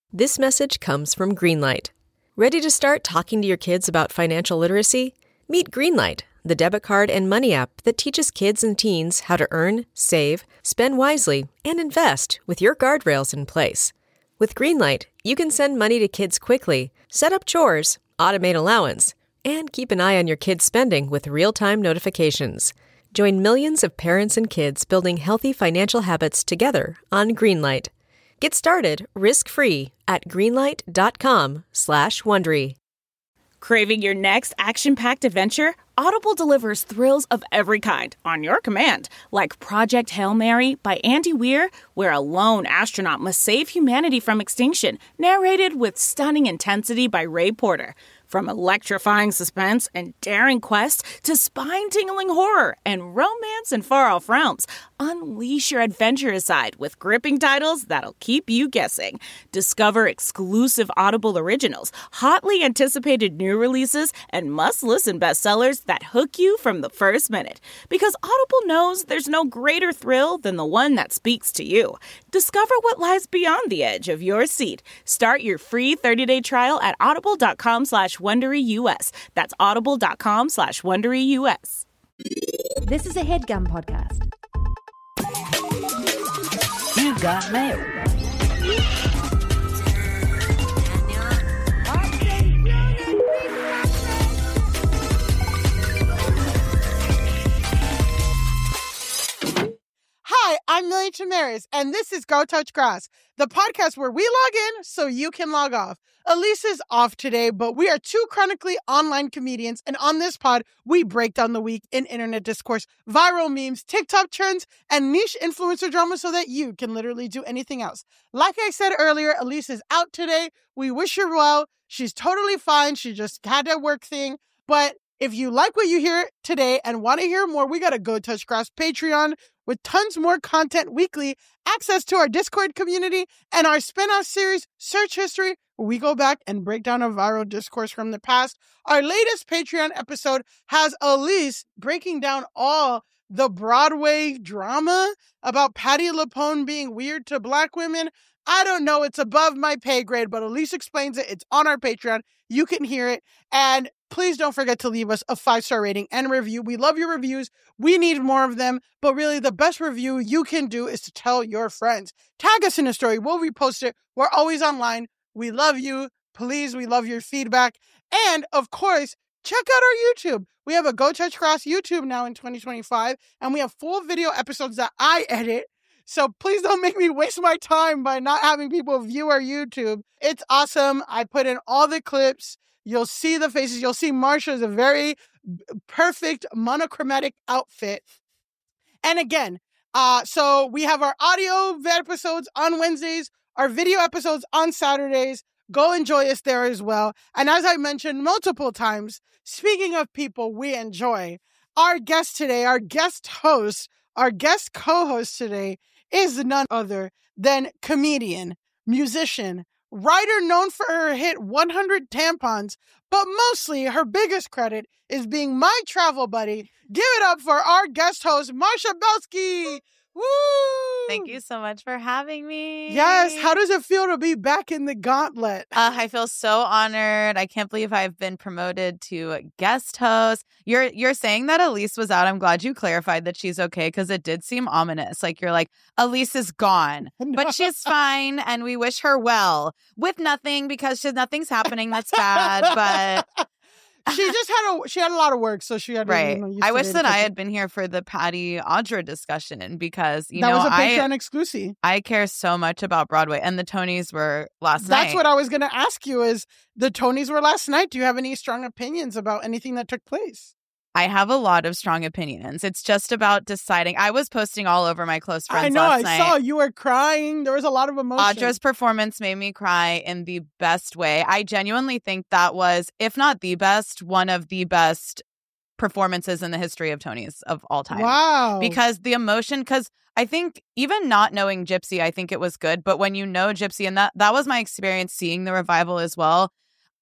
This message comes from Greenlight. Ready to start talking to your kids about financial literacy? Meet Greenlight, the debit card and money app that teaches kids and teens how to earn, save, spend wisely, and invest with your guardrails in place. With Greenlight, you can send money to kids quickly, set up chores, automate allowance, and keep an eye on your kids' spending with real-time notifications. Join millions of parents and kids building healthy financial habits together on Greenlight. Get started risk-free at greenlight.com/Wondery. Craving your next action-packed adventure? Audible delivers thrills of every kind on your command, like Project Hail Mary by Andy Weir, where a lone astronaut must save humanity from extinction, narrated with stunning intensity by Ray Porter. From electrifying suspense and daring quests to spine-tingling horror and romance in far-off realms, unleash your adventurous side with gripping titles that'll keep you guessing. Discover exclusive Audible originals, hotly anticipated new releases, and must-listen bestsellers that hook you from the first minute. Because Audible knows there's no greater thrill than the one that speaks to you. Discover what lies beyond the edge of your seat. Start your free 30-day trial at audible.com/WonderyUS. That's audible.com/WonderyUS. This is a HeadGum podcast. You got mail. Hi, I'm Millie Chamaris, and this is Go Touch Grass, the podcast where we log in so you can log off. Elise is off today, but we are two chronically online comedians, and on this pod, we break down the week in internet discourse, viral memes, TikTok trends, and niche influencer drama so that you can literally do anything else. Like I said earlier, Elise is out today. We wish her well. She's totally fine. She just had a work thing, but if you like what you hear today and want to hear more, we got a Go Touch Grass Patreon with tons more content weekly, access to our Discord community, and our spin-off series, Search History, where we go back and break down a viral discourse from the past. Our latest Patreon episode has Elise breaking down all the Broadway drama about Patti LuPone being weird to Black women. I don't know. It's above my pay grade, but Elise explains it. It's on our Patreon. You can hear it. And please don't forget to leave us a 5-star rating and review. We love your reviews. We need more of them. But really, the best review you can do is to tell your friends. Tag us in a story. We'll repost it. We're always online. We love you. Please, we love your feedback. And, of course, check out our YouTube. We have a Go Touch Grass YouTube now in 2025. And we have full video episodes that I edit. So please don't make me waste my time by not having people view our YouTube. It's awesome. I put in all the clips. You'll see the faces. You'll see Marsha's a very perfect monochromatic outfit. And again, so we have our audio episodes on Wednesdays, our video episodes on Saturdays. Go enjoy us there as well. And as I mentioned multiple times, speaking of people we enjoy, our guest today, our guest co-host today is none other than comedian, musician, writer known for her hit 100 Tampons, but mostly her biggest credit is being my travel buddy. Give it up for our guest host, Marsha Belsky. Woo! Thank you so much for having me. Yes. How does it feel to be back in the gauntlet? I feel so honored. I can't believe I've been promoted to guest host. You're saying that Elise was out. I'm glad you clarified that she's okay because it did seem ominous. Like you're like, Elise is gone, but she's fine and we wish her well with nothing because nothing's happening that's bad, but... She had a lot of work, so she had to, right. I wish that I had been here for the Patti Audra discussion because that was a Patreon exclusive. I care so much about Broadway, and the Tonys were last night. That's what I was going to ask you. Is the Tonys were last night? Do you have any strong opinions about anything that took place? I have a lot of strong opinions. It's just about deciding. I was posting all over my close friends last night. I saw you were crying. There was a lot of emotion. Audra's performance made me cry in the best way. I genuinely think that was, if not the best, one of the best performances in the history of Tonys of all time. Wow. Because the emotion, because I think even not knowing Gypsy, I think it was good. But when you know Gypsy, and that was my experience seeing the revival as well,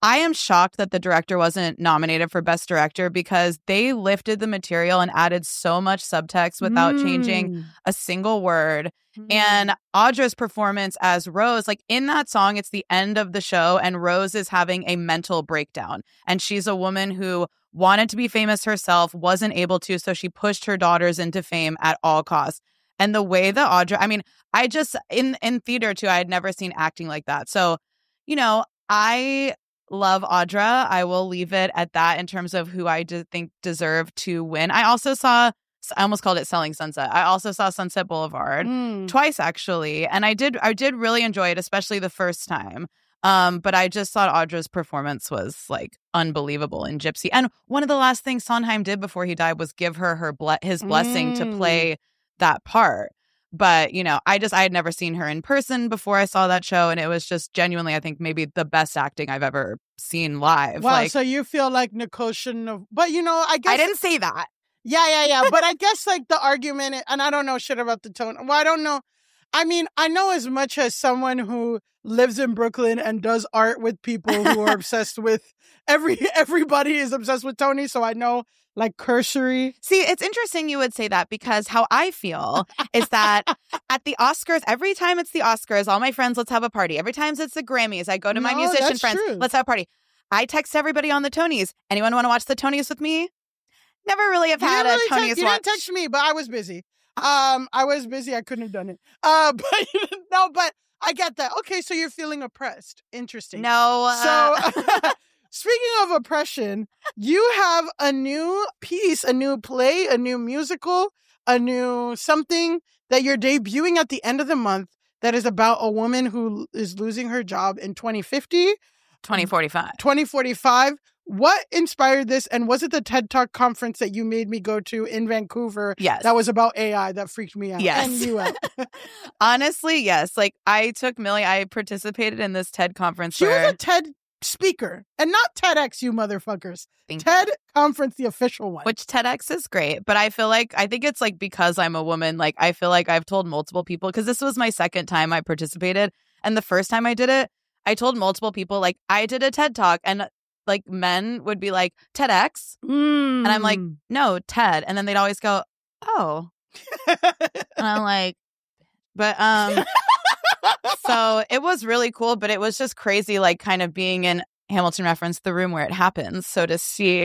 I am shocked that the director wasn't nominated for Best Director because they lifted the material and added so much subtext without changing a single word. And Audra's performance as Rose, like in that song, it's the end of the show and Rose is having a mental breakdown. And she's a woman who wanted to be famous herself, wasn't able to, so she pushed her daughters into fame at all costs. And the way that Audra, I mean, I just, in theater too, I had never seen acting like that. So, you know, I love Audra. I will leave it at that in terms of who I think deserved to win. I also saw, I almost called it Selling Sunset. I also saw Sunset Boulevard twice, actually. And I did really enjoy it, especially the first time. But I just thought Audra's performance was like unbelievable in Gypsy. And one of the last things Sondheim did before he died was give her his blessing to play that part. But, you know, I had never seen her in person before I saw that show. And it was just genuinely, I think, maybe the best acting I've ever seen live. Wow. So you feel like Nicole shouldn't have, but you know, I guess. I didn't say that. Yeah. But I guess like the argument, and I don't know shit about the tone. Well, I don't know. I mean, I know as much as someone who lives in Brooklyn and does art with people who are obsessed with everybody is obsessed with Tony. So I know like cursory. See, it's interesting you would say that because how I feel is that at the Oscars, every time it's the Oscars, all my friends, let's have a party. Every time it's the Grammys, I go to my musician friends, let's have a party. I text everybody on the Tonys. Anyone want to watch the Tonys with me? Never really have had a Tonys watch. You didn't text me, but I was busy. I was busy. I couldn't have done it. But I get that. Okay, so you're feeling oppressed. Interesting. No. So speaking of oppression, you have a new piece, a new play, a new musical, a new something that you're debuting at the end of the month that is about a woman who is losing her job in 2050. 2045. What inspired this? And was it the TED Talk conference that you made me go to in Vancouver? Yes. That was about AI that freaked me out. Yes. And you out. Honestly, yes. Like I took Millie, I participated in this TED conference. She was a TED speaker and not TEDx, you motherfuckers. TED conference, the official one. Which TEDx is great. But I think it's like because I'm a woman, like I feel like I've told multiple people, because this was my second time I participated. And the first time I did it, I told multiple people, like, I did a TED Talk, and like men would be like, TEDx? And I'm like, no, TED. And then they'd always go, oh. And I'm like, but, so it was really cool, but it was just crazy, like kind of being in Hamilton Reference, the room where it happens. So to see,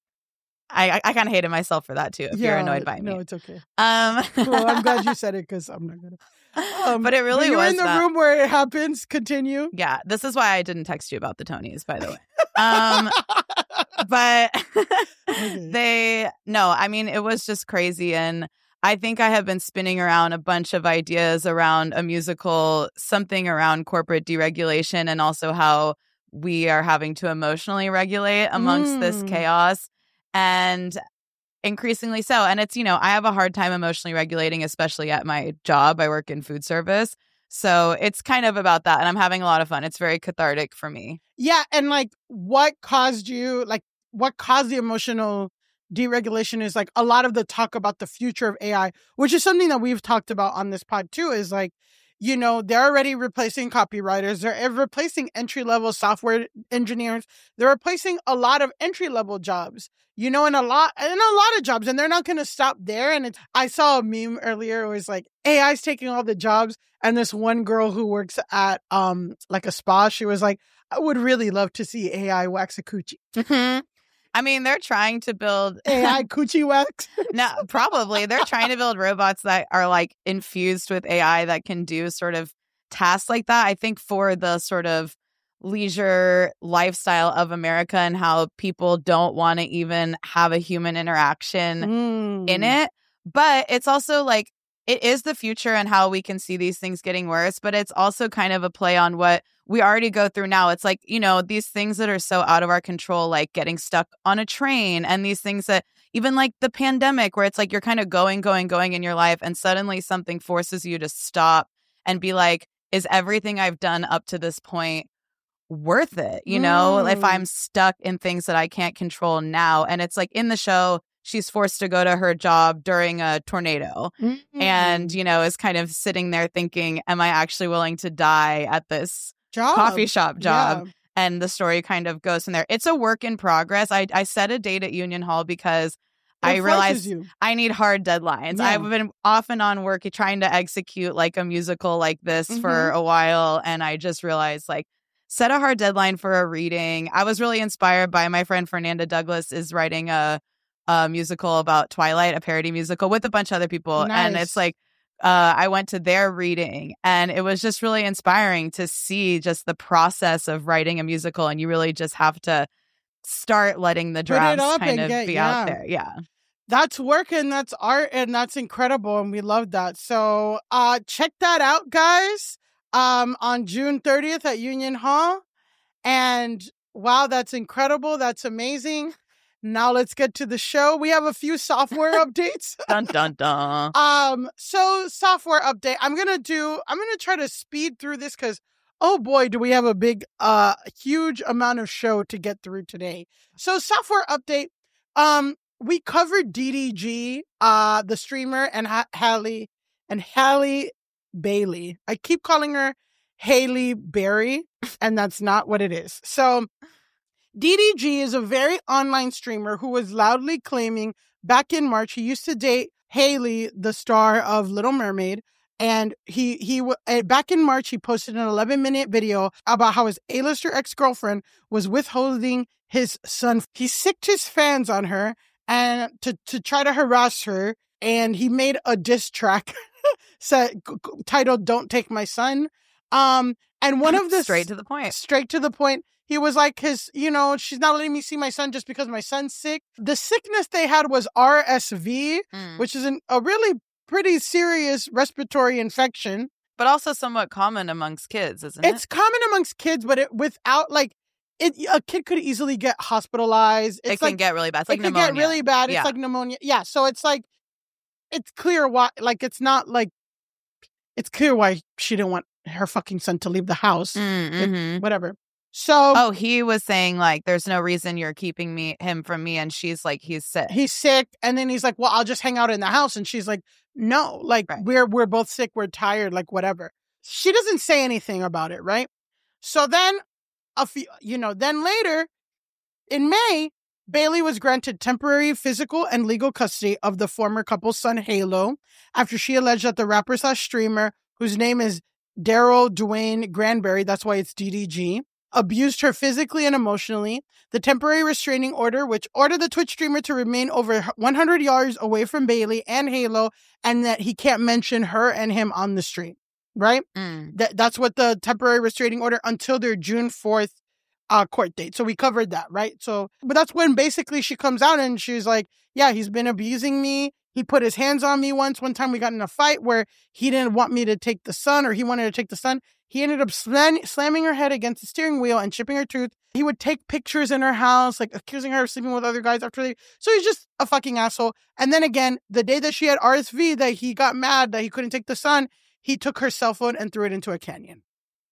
I kind of hated myself for that too, if you're annoyed by me. No, it's okay. Well, I'm glad you said it because I'm not going to. But it really you're was in the room where it happens. Continue. Yeah, this is why I didn't text you about the Tonys, by the way. But I mean, it was just crazy. And I think I have been spinning around a bunch of ideas around a musical, something around corporate deregulation, and also how we are having to emotionally regulate amongst this chaos. And increasingly so. And it's, I have a hard time emotionally regulating, especially at my job. I work in food service. So it's kind of about that. And I'm having a lot of fun. It's very cathartic for me. Yeah. And like what caused the emotional deregulation is like a lot of the talk about the future of AI, which is something that we've talked about on this pod too, is like, they're already replacing copywriters. They're replacing entry-level software engineers. They're replacing a lot of entry-level jobs, in a lot of jobs, and they're not going to stop there. And I saw a meme earlier. It was like AI's taking all the jobs. And this one girl who works at like a spa, she was like, I would really love to see AI wax a coochie. Mm-hmm. I mean, they're trying to build AI coochie wax. No, probably. They're trying to build robots that are like infused with AI that can do sort of tasks like that. I think for the sort of leisure lifestyle of America and how people don't want to even have a human interaction in it. But it's also like, it is the future and how we can see these things getting worse. But it's also kind of a play on what we already go through now. It's like, these things that are so out of our control, like getting stuck on a train, and these things that even like the pandemic, where it's like you're kind of going in your life and suddenly something forces you to stop and be like, is everything I've done up to this point worth it? If I'm stuck in things that I can't control now. And it's like in the show, she's forced to go to her job during a tornado and, is kind of sitting there thinking, am I actually willing to die at this coffee shop job? Yeah. And the story kind of goes from there. It's a work in progress. I set a date at Union Hall because I realized I need hard deadlines. Yeah. I've been off and on work trying to execute like a musical like this for a while. And I just realized like set a hard deadline for a reading. I was really inspired by my friend Fernanda Douglas is writing a musical about Twilight, a parody musical with a bunch of other people. Nice. And it's like, I went to their reading and it was just really inspiring to see just the process of writing a musical. And you really just have to start letting the drafts kind of be out there. Yeah. That's work and that's art and that's incredible. And we love that. So check that out, guys, on June 30th at Union Hall. And wow, that's incredible. That's amazing. Now let's get to the show. We have a few software updates. Dun, dun, dun. So software update. I'm going to try to speed through this because, oh boy, do we have a big, huge amount of show to get through today. So software update. We covered DDG, the streamer, and Halle Bailey. I keep calling her Haley Berry, and that's not what it is. So DDG is a very online streamer who was loudly claiming back in March he used to date Haley, the star of Little Mermaid. And he back in March, he posted an 11-minute video about how his A-lister ex-girlfriend was withholding his son. He sicked his fans on her and to try to harass her. And he made a diss track titled "Don't Take My Son." And one of the straight to the point. He was like, she's not letting me see my son just because my son's sick. The sickness they had was RSV, which is a really pretty serious respiratory infection. But also somewhat common amongst kids, isn't it? It's common amongst kids, but a kid could easily get hospitalized. It can get really bad. It's like pneumonia. It can get really bad. It's Yeah. like pneumonia. Yeah. So it's like, it's clear why, like, it's not like, it's clear why she didn't want her fucking son to leave the house. Whatever. So he was saying like, there's no reason you're keeping him from me, and she's like, he's sick. He's sick, and then he's like, well, I'll just hang out in the house, and she's like, no, like we're both sick, we're tired, like whatever. She doesn't say anything about it, right? So then then later in May, Bailey was granted temporary physical and legal custody of the former couple's son Halo after she alleged that the rapper/streamer, whose name is Daryl Dwayne Granberry, that's why it's DDG, abused her physically and emotionally. The temporary restraining order, which ordered the Twitch streamer to remain over 100 yards away from Bailey and Halo, and that he can't mention her and him on the stream, right? That's what the temporary restraining order until their June 4th court date. So we covered that, right? So, but that's when basically she comes out and she's like, yeah, he's been abusing me. He put his hands on me once. One time we got in a fight where he didn't want me to take the son, or he wanted to take the son. He ended up slamming her head against the steering wheel and chipping her tooth. He would take pictures in her house, like accusing her of sleeping with other guys after so he's just a fucking asshole. And then again, the day that she had RSV, that he got mad that he couldn't take the son, he took her cell phone and threw it into a canyon.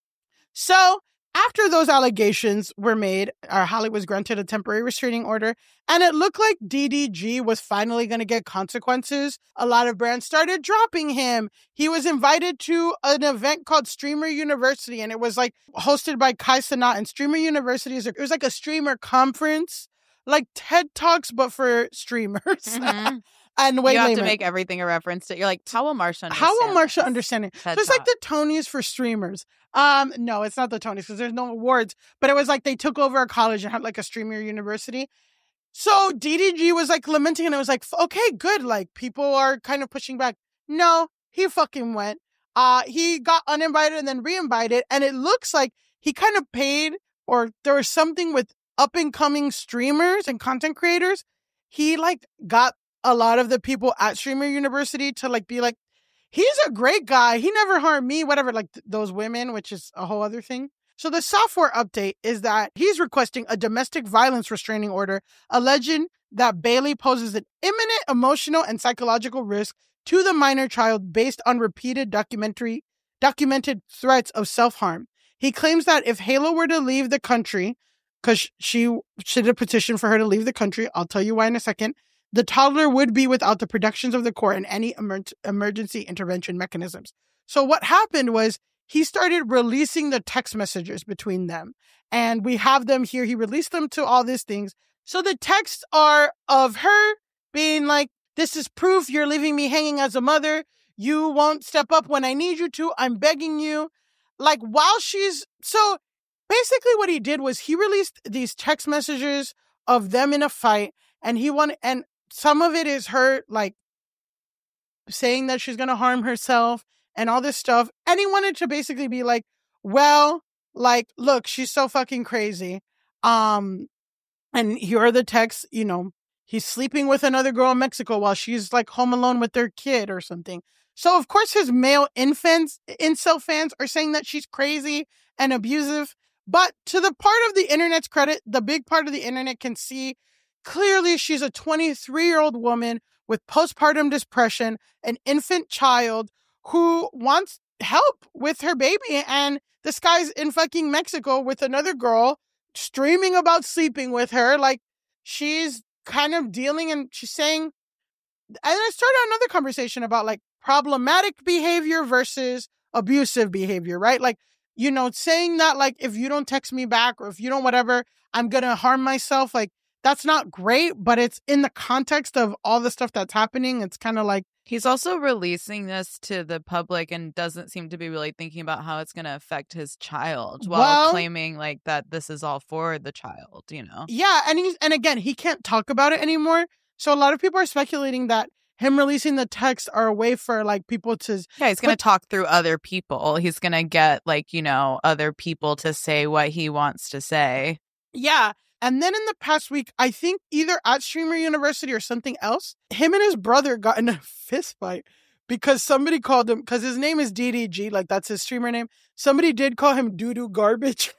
So after those allegations were made, Halle was granted a temporary restraining order, and it looked like DDG was finally going to get consequences. A lot of brands started dropping him. He was invited to an event called Streamer University, and it was like hosted by Kai Cenat. And Streamer University it was like a streamer conference, like TED Talks, but for streamers. And you have to make everything a reference to. You're like, how will Marsha understand? How will Marsha understand it? So it's Talk. like the Tonys for streamers. No, it's not the Tonys because there's no awards. But it was like they took over a college and had like a streamer university. So DDG was like lamenting, and it was like, okay, good. Like people are kind of pushing back. No, he fucking went. He got uninvited and then re-invited, and it looks like he kind of paid, or there was something with up and coming streamers and content creators. He like got a lot of the people at Streamer University to like be like, he's a great guy. He never harmed me, whatever, like those women, which is a whole other thing. So the software update is that he's requesting a domestic violence restraining order, alleging that Bailey poses an imminent emotional and psychological risk to the minor child based on repeated documented threats of self-harm. He claims that if Halo were to leave the country, because she did a petition for her to leave the country, I'll tell you why in a second, the toddler would be without the protections of the court and any emergency intervention mechanisms. So what happened was he started releasing the text messages between them. And we have them here. He released them to all these things. So the texts are of her being like, this is proof you're leaving me hanging as a mother. You won't step up when I need you to. I'm begging you. Like, while she's... So basically what he did was he released these text messages of them in a fight. And some of it is her, like, saying that she's going to harm herself and all this stuff. And he wanted to basically be like, well, like, look, she's so fucking crazy. And here are the texts, he's sleeping with another girl in Mexico while she's like home alone with their kid or something. So of course his male incel fans are saying that she's crazy and abusive. But to the part of the internet's credit, the big part of the internet can see clearly she's a 23-year-old woman with postpartum depression, an infant child who wants help with her baby. And this guy's in fucking Mexico with another girl streaming about sleeping with her. Like, she's kind of dealing, and she's saying, and I started another conversation about like problematic behavior versus abusive behavior, right? Like, saying that like, if you don't text me back or if you don't whatever, I'm going to harm myself. Like, that's not great, but it's in the context of all the stuff that's happening. It's kind of like, he's also releasing this to the public and doesn't seem to be really thinking about how it's going to affect his child while claiming like that this is all for the child, Yeah. And again, he can't talk about it anymore. So a lot of people are speculating that him releasing the text are a way for like people to... Yeah, he's going to talk through other people. He's going to get like, other people to say what he wants to say. Yeah. And then in the past week, I think either at Streamer University or something else, him and his brother got in a fist fight because somebody called him, because his name is DDG, like that's his streamer name. Somebody did call him doo-doo garbage.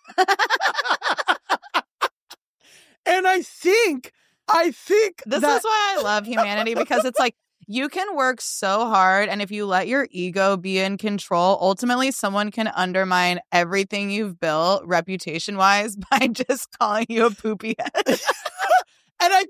And I think this is why I love humanity, because it's like, you can work so hard, and if you let your ego be in control, ultimately someone can undermine everything you've built reputation-wise by just calling you a poopy head. And I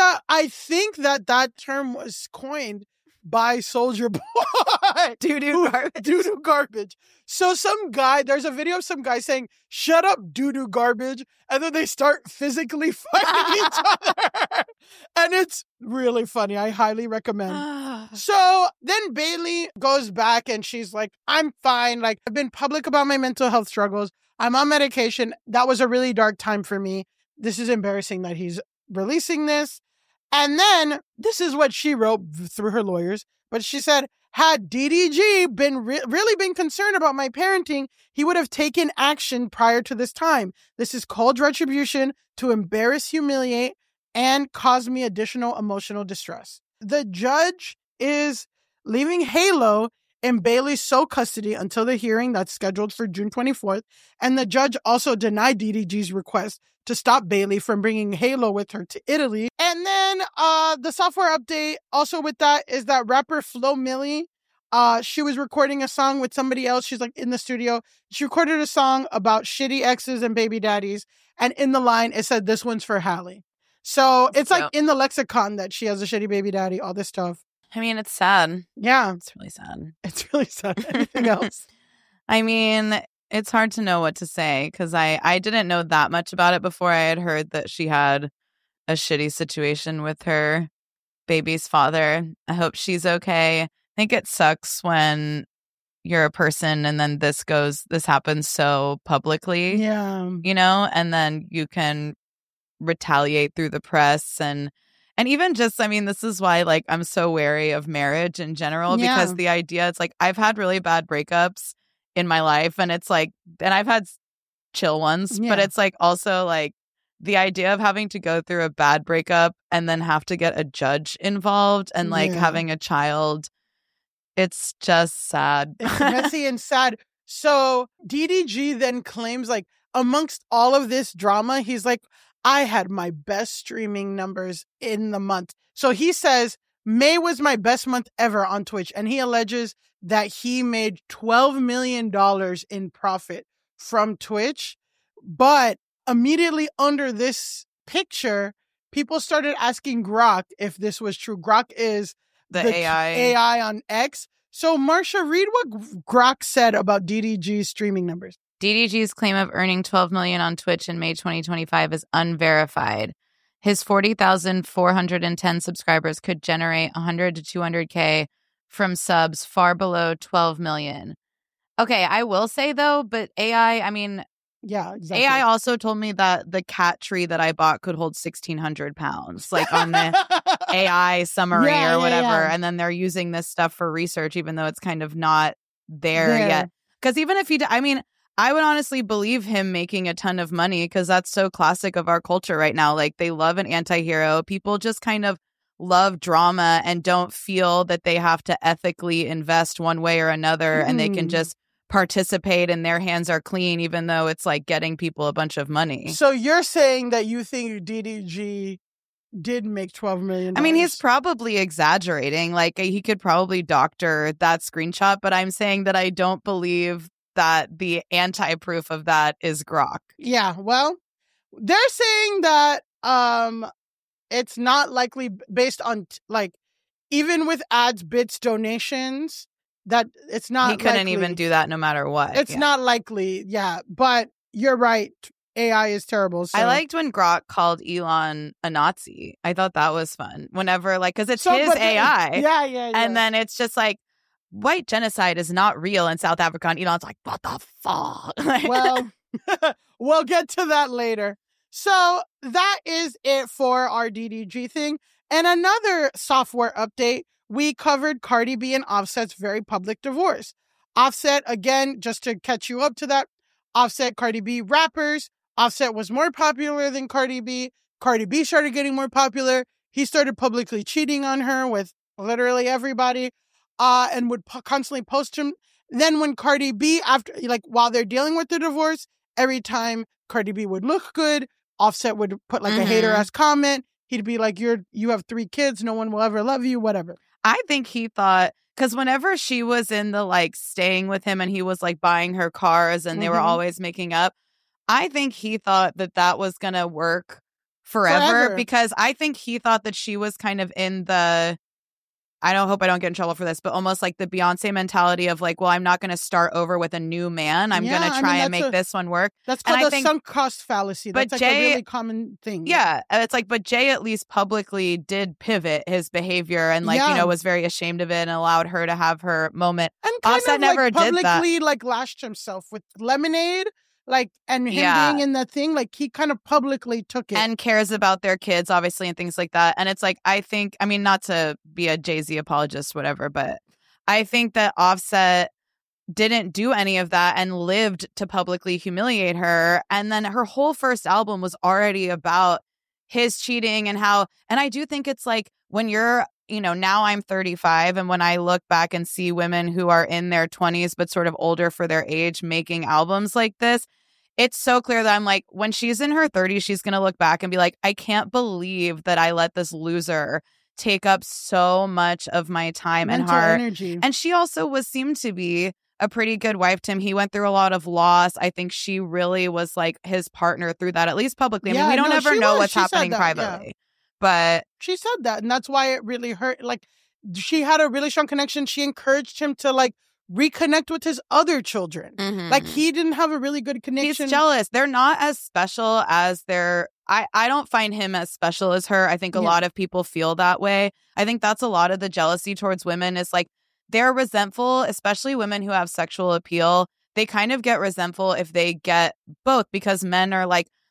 think that term was coined by Soulja Boy. Doo-doo garbage. Doo-doo garbage. So there's a video of some guy saying, shut up, doo-doo garbage. And then they start physically fighting each other. And it's really funny. I highly recommend. So then Bailey goes back and she's like, I'm fine. Like, I've been public about my mental health struggles. I'm on medication. That was a really dark time for me. This is embarrassing that he's releasing this. And then this is what she wrote through her lawyers. But she said, had DDG been really been concerned about my parenting, he would have taken action prior to this time. This is called retribution to embarrass, humiliate, and cause me additional emotional distress. The judge is leaving Halo in Bailey's sole custody until the hearing that's scheduled for June 24th. And the judge also denied DDG's request to stop Bailey from bringing Halo with her to Italy. And then the software update also with that is that rapper Flo Milli, she was recording a song with somebody else. She's like in the studio. She recorded a song about shitty exes and baby daddies. And in the line, it said, this one's for Hallie. So it's like in the lexicon that she has a shitty baby daddy, all this stuff. I mean, it's sad. Yeah. It's really sad. It's really sad. Anything else? I mean, it's hard to know what to say because I didn't know that much about it before I had heard that she had a shitty situation with her baby's father. I hope she's okay. I think it sucks when you're a person and then this happens so publicly. Yeah. And then you can retaliate through the press and even just, I mean, this is why, like, I'm so wary of marriage in general, because the idea, it's like, I've had really bad breakups in my life, and it's like, and I've had chill ones, but it's like, also, like, the idea of having to go through a bad breakup and then have to get a judge involved and, like, having a child, it's just sad. It's messy and sad. So DDG then claims, like, amongst all of this drama, he's like, I had my best streaming numbers in the month. So he says May was my best month ever on Twitch. And he alleges that he made $12 million in profit from Twitch. But immediately under this picture, people started asking Grok if this was true. Grok is the AI on X. So, Marsha, read what Grok said about DDG's streaming numbers. DDG's claim of earning $12 million on Twitch in May 2025 is unverified. His 40,410 subscribers could generate 100 to 200K from subs far below 12 million. Okay, I will say though, but AI, I mean, yeah, exactly. AI also told me that the cat tree that I bought could hold 1,600 pounds, like on the AI summary or whatever. Yeah. And then they're using this stuff for research, even though it's kind of not there yet. Because even if I would honestly believe him making a ton of money because that's so classic of our culture right now. Like they love an anti-hero. People just kind of love drama and don't feel that they have to ethically invest one way or another and they can just participate and their hands are clean, even though it's like getting people a bunch of money. So you're saying that you think DDG did make $12 million? I mean, he's probably exaggerating. Like he could probably doctor that screenshot, but I'm saying that I don't believe that the anti-proof of that is Grok. Yeah, well, they're saying that it's not likely based on like even with ads, bits, donations, that it's not he couldn't likely. Even do that no matter what. It's not likely, yeah. But you're right. AI is terrible. So. I liked when Grok called Elon a Nazi. I thought that was fun. Whenever, like, because it's his AI. Yeah. And then it's just like, white genocide is not real in South Africa. And Elon's like, what the fuck? Well, we'll get to that later. So that is it for our DDG thing. And another software update, we covered Cardi B and Offset's very public divorce. Offset, again, just to catch you up to that, Offset, Cardi B, rappers. Offset was more popular than Cardi B. Cardi B started getting more popular. He started publicly cheating on her with literally everybody. And would constantly post him. Then when Cardi B, after while they're dealing with the divorce, every time Cardi B would look good, Offset would put like a hater-ass comment. He'd be like, you have 3 kids, no one will ever love you, whatever. I think he thought, because whenever she was in the like staying with him and he was like buying her cars and they were always making up, I think he thought that was going to work forever because I think he thought that she was kind of in the, I hope I don't get in trouble for this, but almost like the Beyonce mentality of like, well, I'm not going to start over with a new man. I'm going to try and make this one work. That's called the sunk cost fallacy. That's like a really common thing. Yeah. It's like, but Jay at least publicly did pivot his behavior and was very ashamed of it and allowed her to have her moment. And kind Offset of never publicly did that. Lashed himself with Lemonade. And him being in that thing, he kind of publicly took it. And cares about their kids, obviously, and things like that. And it's like, I think, I mean, not to be a Jay-Z apologist, whatever, but I think that Offset didn't do any of that and lived to publicly humiliate her. And then her whole first album was already about his cheating and how, and I do think it's like when you're, now I'm 35 and when I look back and see women who are in their 20s but sort of older for their age making albums like this, it's so clear that I'm like, when she's in her 30s, she's going to look back and be like, I can't believe that I let this loser take up so much of my time and heart. Energy. And she also seemed to be a pretty good wife to him. He went through a lot of loss. I think she really was like his partner through that, at least publicly. I mean, we don't ever know what's happening privately. Yeah. But she said that, and that's why it really hurt. She had a really strong connection. She encouraged him to reconnect with his other children. He didn't have a really good connection. He's jealous. They're not as special as their. I don't find him as special as her. I think a lot of people feel that way. I think that's a lot of the jealousy towards women is they're resentful, especially women who have sexual appeal. They kind of get resentful if they get both because men are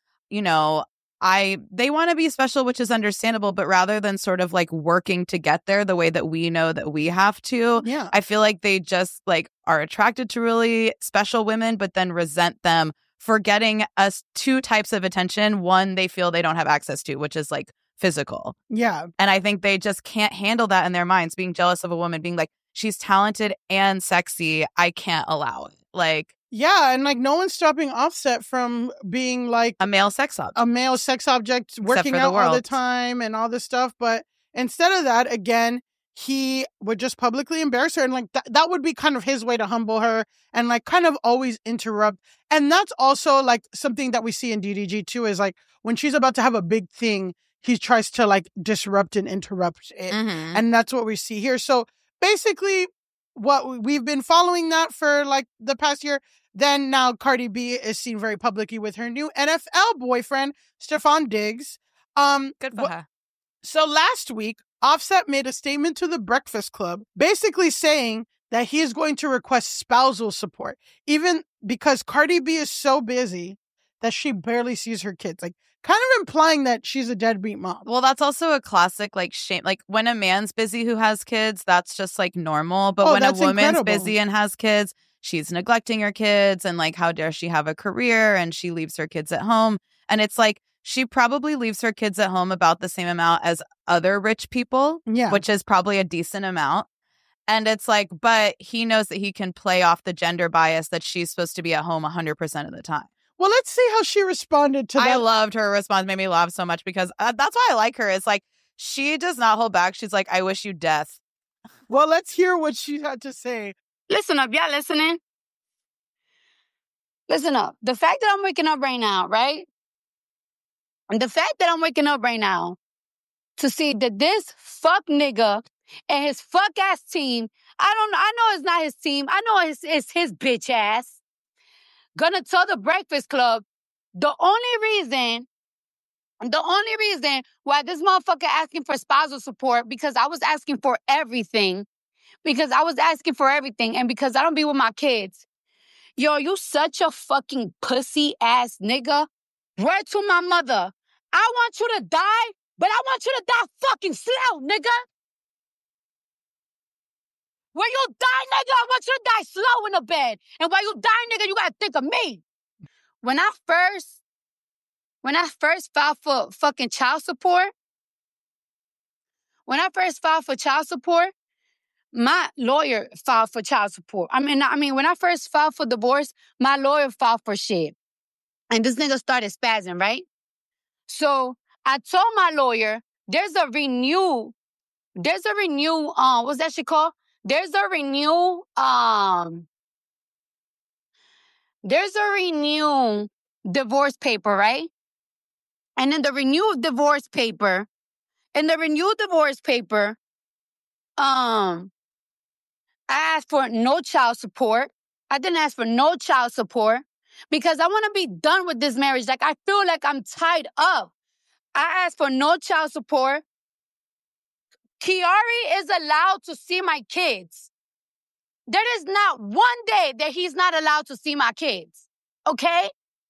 they want to be special, which is understandable, but rather than sort of working to get there the way that we know that we have to, I feel like they just are attracted to really special women, but then resent them for getting us 2 types of attention. One, they feel they don't have access to, which is physical. Yeah. And I think they just can't handle that in their minds, being jealous of a woman, being like, she's talented and sexy. I can't allow it. Yeah, and no one's stopping Offset from being a male sex object. A male sex object, working out all the time and all this stuff. But instead of that, again, he would just publicly embarrass her. And that would be kind of his way to humble her and kind of always interrupt. And that's also something that we see in DDG too, is when she's about to have a big thing, he tries to disrupt and interrupt it. And that's what we see here. So basically, we've been following that for like the past year. Then now Cardi B is seen very publicly with her new NFL boyfriend, Stephon Diggs. Good for her. So last week, Offset made a statement to the Breakfast Club, basically saying that he is going to request spousal support, even because Cardi B is so busy that she barely sees her kids. Like, kind of implying that she's a deadbeat mom. Well, that's also a classic, like, shame. Like, when a man's busy who has kids, that's just, like, normal. But when a woman's busy and has kids, she's neglecting her kids. And, like, how dare she have a career? And she leaves her kids at home. And it's like, she probably leaves her kids at home about the same amount as other rich people, which is probably a decent amount. And it's like, but he knows that he can play off the gender bias that she's supposed to be at home 100% of the time. Well, let's see how she responded to that. I loved her response. Made me laugh so much because that's why I like her. It's like, she does not hold back. She's like, I wish you death. Well, let's hear what she had to say. Listen up. Y'all listening? Listen up. The fact that I'm waking up right now, right? And the fact that I'm waking up right now to see that this fuck nigga and his fuck ass team, I know it's not his team. I know it's his bitch ass. Gonna tell the Breakfast Club the only reason why this motherfucker asking for spousal support, because I was asking for everything. And because I don't be with my kids. Yo, you such a fucking pussy ass nigga. Word to my mother. I want you to die, but I want you to die fucking slow, nigga. When you die, nigga, I want you to die slow in the bed. And while you die, nigga, you gotta think of me. When I first filed for fucking child support, my lawyer filed for child support. I mean, when I first filed for divorce, my lawyer filed for shit. And this nigga started spazzing, right? So I told my lawyer, there's a renew, what's that shit called? There's a renew divorce paper, right? And in the renewed divorce paper, I asked for no child support. I didn't ask for no child support because I want to be done with this marriage. Like, I feel like I'm tied up. I asked for no child support. Kiari is allowed to see my kids. There is not one day that he's not allowed to see my kids. Okay?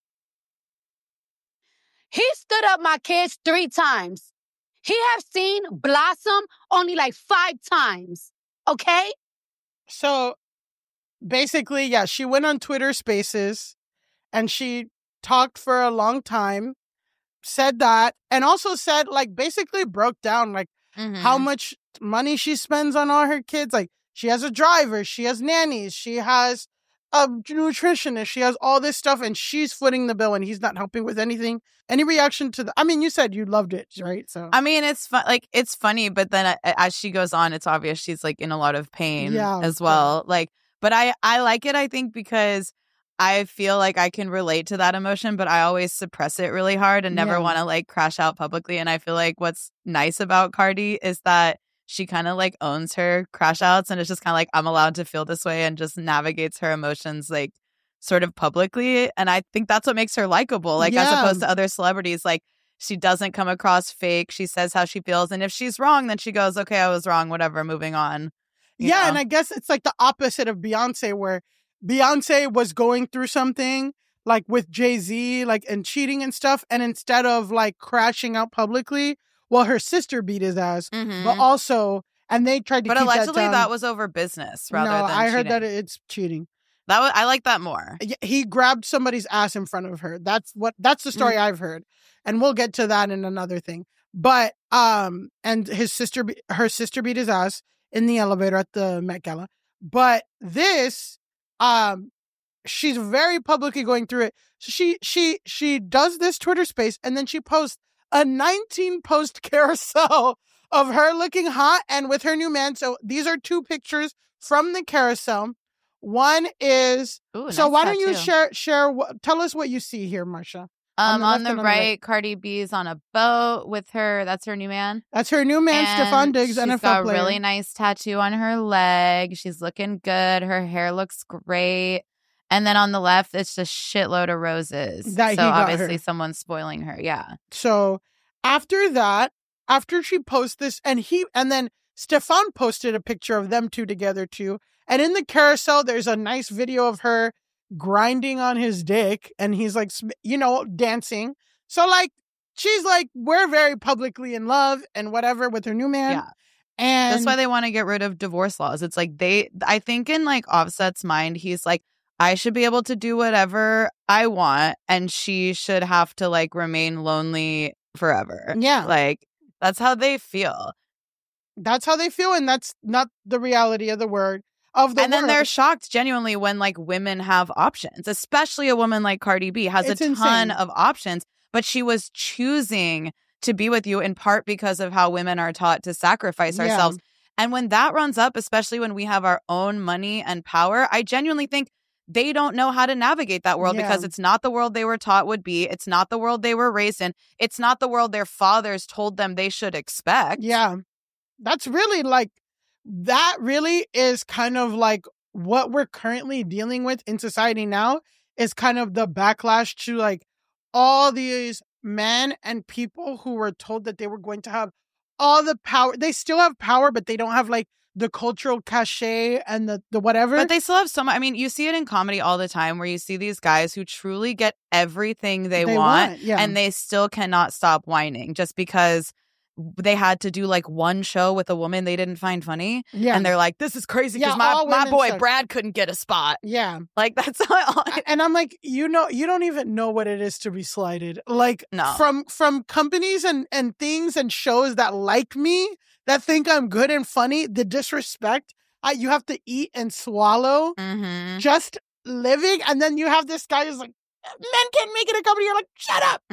He stood up my kids 3 times. He have seen Blossom only like 5 times. Okay? So basically, yeah, she went on Twitter Spaces and she talked for a long time, said that, and also said, like, basically broke down, like, how much money she spends on all her kids. Like, she has a driver, she has nannies, she has a nutritionist, she has all this stuff, and she's footing the bill and he's not helping with anything. Any reaction to I mean, you said you loved it, right? So I mean, it's it's funny, but then as she goes on, it's obvious she's like in a lot of pain as well. Yeah. Like, but I like it, I think, because I feel like I can relate to that emotion, but I always suppress it really hard and never want to like crash out publicly. And I feel like what's nice about Cardi is that she kind of like owns her crash outs and it's just kind of like, I'm allowed to feel this way, and just navigates her emotions like sort of publicly. And I think that's what makes her likable, like as opposed to other celebrities. Like, she doesn't come across fake. She says how she feels. And if she's wrong, then she goes, okay, I was wrong, whatever, moving on. You know? And I guess it's like the opposite of Beyonce, where Beyonce was going through something like with Jay-Z, like, and cheating and stuff. And instead of like crashing out publicly, well, her sister beat his ass, but also, and they tried to keep that down. But allegedly that was over business rather than I heard cheating. that it's cheating. I like that more. He grabbed somebody's ass in front of her. That's the story I've heard. And we'll get to that in another thing. But, and her sister beat his ass in the elevator at the Met Gala. But this, she's very publicly going through it. So she does this Twitter space, and then she posts a 19-post carousel of her looking hot and with her new man. So these are 2 pictures from the carousel. One is, so why don't you share, tell us what you see here, Marsha. On the right, Cardi B's on a boat with her. That's her new man. That's her new man, Stefan Diggs, NFL player. She's got a really nice tattoo on her leg. She's looking good. Her hair looks great. And then on the left, it's just shitload of roses. That he so got obviously her. someone's spoiling her. Yeah. So after that, after she posts this, and then Stefan posted a picture of them two together too. And in the carousel, there's a nice video of her grinding on his dick, and he's like, dancing. So like, she's like, we're very publicly in love and whatever with her new man. Yeah. And that's why they want to get rid of divorce laws. It's like I think in like Offset's mind, he's like, I should be able to do whatever I want, and she should have to like remain lonely forever. Yeah. Like, that's how they feel. That's how they feel, and that's not the reality of the word. And then they're shocked genuinely when like women have options, especially a woman like Cardi B has a ton of options, but she was choosing to be with you in part because of how women are taught to sacrifice ourselves. And when that runs up, especially when we have our own money and power, I genuinely think they don't know how to navigate that world because it's not the world they were taught would be. It's not the world they were raised in. It's not the world their fathers told them they should expect. Yeah. That's really like, that really is kind of like what we're currently dealing with in society now, is kind of the backlash to like all these men and people who were told that they were going to have all the power. They still have power, but they don't have like the cultural cachet and the whatever. But they still have so much. I mean, you see it in comedy all the time where you see these guys who truly get everything they want and they still cannot stop whining just because they had to do like one show with a woman they didn't find funny. Yeah. And they're like, this is crazy because my boy Brad couldn't get a spot. Yeah. Like that's how and I'm like, you don't even know what it is to be slighted. Like no. from companies and things and shows that like me, that think I'm good and funny, the disrespect you have to eat and swallow just living. And then you have this guy who's like, men can't make it a company. You're like, shut up.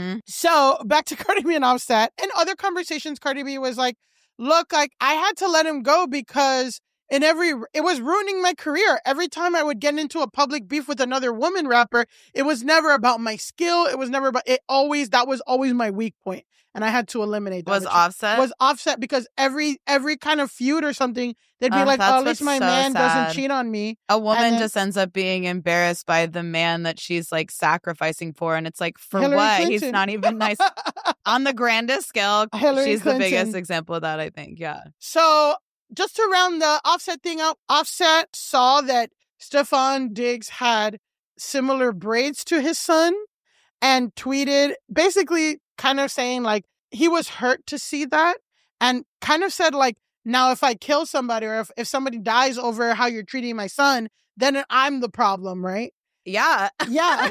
So back to Cardi B and Offset. In other conversations, Cardi B was like, look, like I had to let him go because it was ruining my career. Every time I would get into a public beef with another woman rapper, it was never about my skill. It was never about that was always my weak point. And I had to eliminate that. Was Offset because every kind of feud or something, they'd be like, oh, at least my man doesn't cheat on me. A woman just ends up being embarrassed by the man that she's like sacrificing for. And it's like, for Hillary what? Clinton. He's not even nice. On the grandest scale, she's Clinton. The biggest example of that, I think. Yeah. So just to round the Offset thing out, Offset saw that Stefan Diggs had similar braids to his son and tweeted basically kind of saying like he was hurt to see that, and kind of said like, now if I kill somebody or if somebody dies over how you're treating my son, then I'm the problem, right? Yeah. Yeah.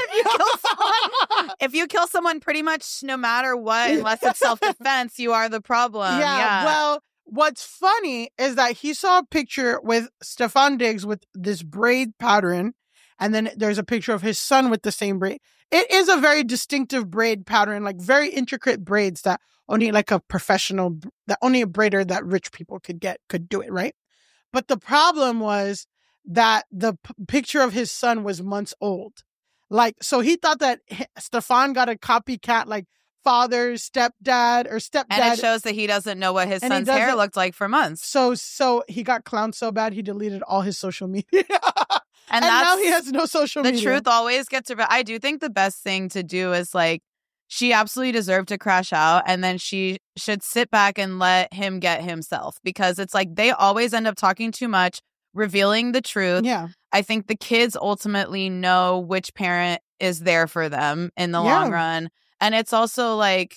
If you kill someone pretty much no matter what, unless it's self-defense, you are the problem. Yeah. Well, what's funny is that he saw a picture with Stefan Diggs with this braid pattern, and then there's a picture of his son with the same braid. It is a very distinctive braid pattern, like very intricate braids that only like a professional, that only a braider that rich people could do it, right? But the problem was that the picture of his son was months old. Like, so he thought that Stefan got a copycat, like father, stepdad, or stepdad. And it shows that he doesn't know what his son's hair looked like for months. So he got clowned so bad, he deleted all his social media. And now he has no social media. The truth always gets around. I do think the best thing to do is like, she absolutely deserved to crash out, and then she should sit back and let him get himself, because it's like they always end up talking too much, revealing the truth. Yeah. I think the kids ultimately know which parent is there for them in the long run. And it's also like,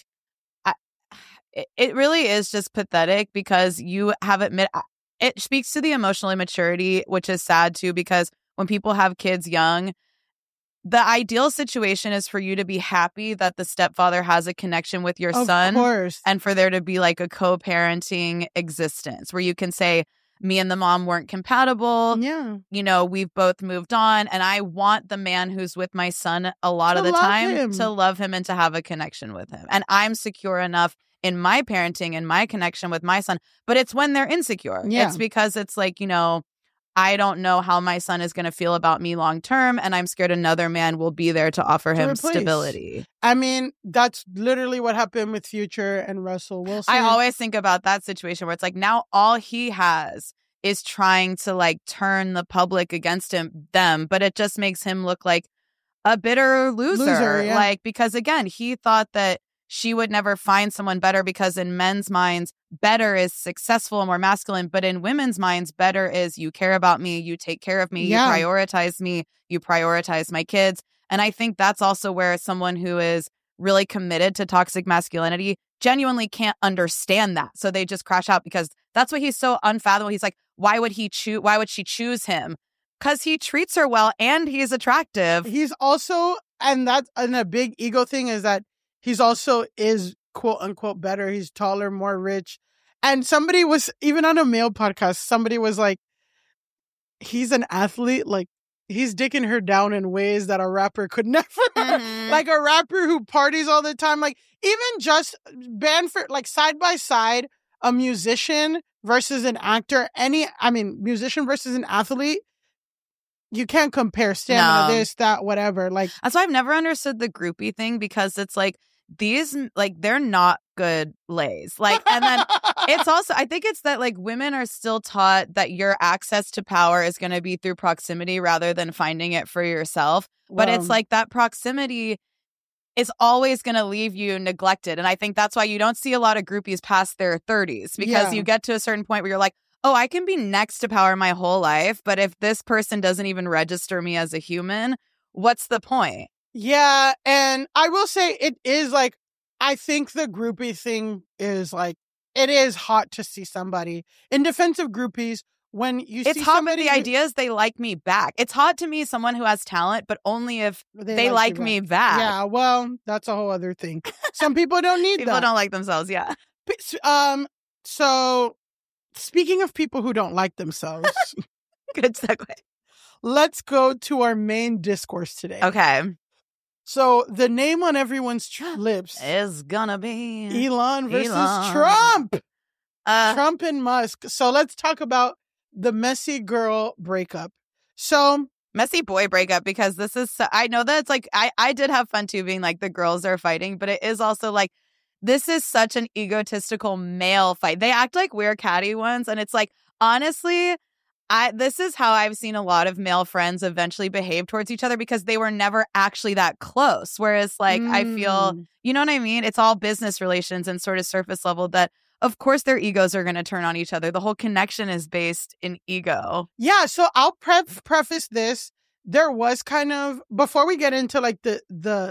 it really is just pathetic because you have it speaks to the emotional immaturity, which is sad too, because when people have kids young, the ideal situation is for you to be happy that the stepfather has a connection with your son. Of course. And for there to be like a co-parenting existence where you can say, me and the mom weren't compatible. Yeah. You know, we've both moved on. And I want the man who's with my son a lot of the time to love him and to have a connection with him. And I'm secure enough in my parenting and my connection with my son. But it's when they're insecure. Yeah. It's because it's like, you know, I don't know how my son is going to feel about me long term, and I'm scared another man will be there to offer him replace. stability. I mean, that's literally what happened with Future and Russell Wilson. I always think about that situation where it's like now all he has is trying to like turn the public against them, but it just makes him look like a bitter loser. Yeah. Like, because again, he thought that she would never find someone better because in men's minds, better is successful and more masculine. But in women's minds, better is you care about me, you take care of me, you prioritize me, you prioritize my kids. And I think that's also where someone who is really committed to toxic masculinity genuinely can't understand that. So they just crash out because that's what he's so unfathomable. He's like, why would she choose him? Because he treats her well and he's attractive. He's also, and a big ego thing is that he's also is quote unquote better. He's taller, more rich. And somebody was, even on a male podcast, somebody was like, he's an athlete. Like, he's dicking her down in ways that a rapper could never. Mm-hmm. Like a rapper who parties all the time. Like, even just Banford, like side by side, a musician versus an actor, musician versus an athlete, you can't compare stamina, this, that, whatever. Like, that's why I've never understood the groupie thing, because it's like these, like, they're not good lays. Like, and then it's also, I think it's that like women are still taught that your access to power is going to be through proximity rather than finding it for yourself. But it's like that proximity is always going to leave you neglected. And I think that's why you don't see a lot of groupies past their 30s, because you get to a certain point where you're like, oh, I can be next to power my whole life, but if this person doesn't even register me as a human, what's the point? Yeah, and I will say it is like, I think the groupie thing is like, it is hot to see somebody. In defense of groupies, when you see it's hot somebody... with the idea is they like me back. It's hot to me, someone who has talent, but only if they like me back. Yeah, well, that's a whole other thing. Some people don't need People that. don't like themselves, yeah. So... Speaking of people who don't like themselves, good segue. Let's go to our main discourse today. Okay. So the name on everyone's lips is gonna be Elon versus Trump. Trump and Musk. So let's talk about the messy girl breakup. So messy boy breakup, because this is, I know that it's like, I did have fun too being like the girls are fighting, but it is also like, this is such an egotistical male fight. They act like we're catty ones. And it's like, honestly, this is how I've seen a lot of male friends eventually behave towards each other, because they were never actually that close. Whereas like, I feel, you know what I mean? It's all business relations and sort of surface level that, of course, their egos are going to turn on each other. The whole connection is based in ego. Yeah. So I'll preface this. There was kind of, before we get into like the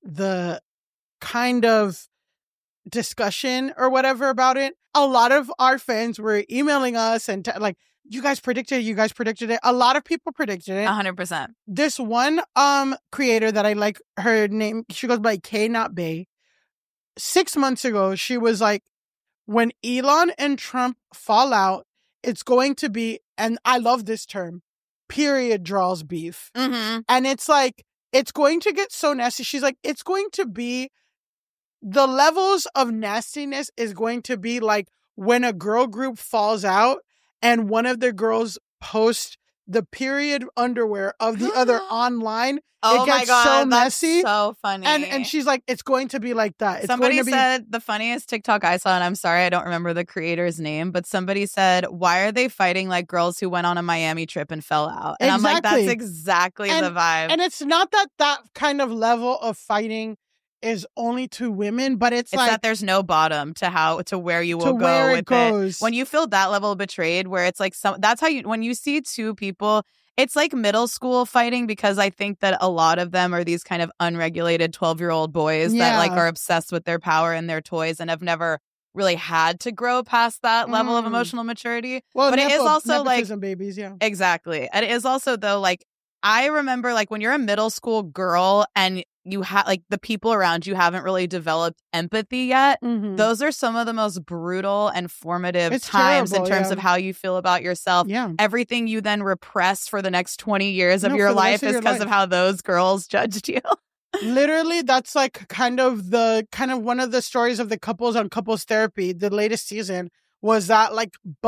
kind of discussion or whatever about it, a lot of our fans were emailing us and like, you guys predicted it. A lot of people predicted it. 100%. This one creator that I like, her name, she goes by K Not Bay. 6 months ago, she was like, when Elon and Trump fall out, it's going to be, and I love this term, period draws beef. Mm-hmm. And it's like, it's going to get so nasty. She's like, it's going to be, the levels of nastiness is going to be like when a girl group falls out and one of the girls posts the period underwear of the other online. Oh it gets my God, so messy. That's so funny. And she's like, it's going to be like that. It's somebody going to said the funniest TikTok I saw, and I'm sorry I don't remember the creator's name, but somebody said, why are they fighting like girls who went on a Miami trip and fell out? And I'm like, that's exactly the vibe. And it's not that kind of level of fighting is only to women, but it's like that there's no bottom to where you will go where with it goes. When you feel that level of betrayed, where it's like that's how when you see two people, it's like middle school fighting, because I think that a lot of them are these kind of unregulated 12-year-old boys that like are obsessed with their power and their toys and have never really had to grow past that level of emotional maturity. Well, but it is also like babies, yeah. Exactly. And it is also though, like, I remember like when you're a middle school girl and you have like the people around you haven't really developed empathy yet. Mm-hmm. Those are some of the most brutal and formative it's times terrible, in terms of how you feel about yourself. Yeah. Everything you then repress for the next 20 years of your life is because of how those girls judged you. Literally, that's like kind of one of the stories of the couples on couples therapy. The latest season was that like both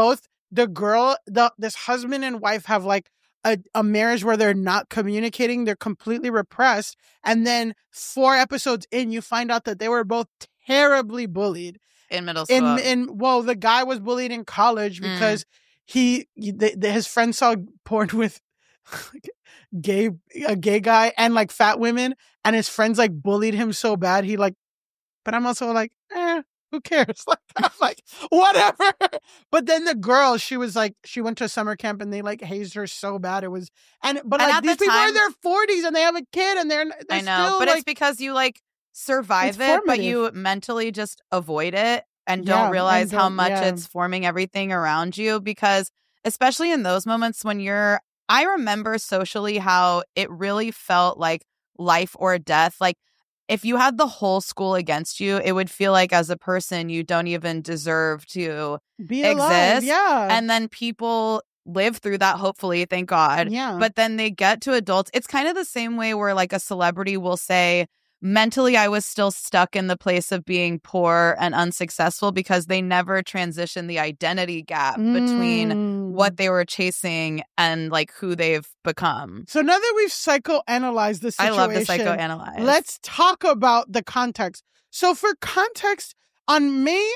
the girl, this husband and wife have like a marriage where they're not communicating. They're completely repressed. And then 4 episodes in, you find out that they were both terribly bullied. In middle school. Well, the guy was bullied in college because his friends saw porn with a gay guy and like fat women, and his friends like bullied him so bad. He like, but I'm also like, who cares? Like, I'm like, whatever. But then the girl, she was like, she went to a summer camp and they like hazed her so bad. It was, but like these people are in their 40s and they have a kid and they're I know, still, but like, it's because you like survive it, but you mentally just avoid it and don't realize how much it's forming everything around you. Because especially in those moments when I remember socially how it really felt like life or death. Like, if you had the whole school against you, it would feel like as a person, you don't even deserve to be exist. Alive, yeah. And then people live through that, hopefully, thank God. Yeah. But then they get to adults. It's kind of the same way where like a celebrity will say, mentally, I was still stuck in the place of being poor and unsuccessful because they never transitioned the identity gap between what they were chasing and like who they've become. So now that we've psychoanalyzed the situation, I love to psychoanalyze. Let's talk about the context. So for context, on May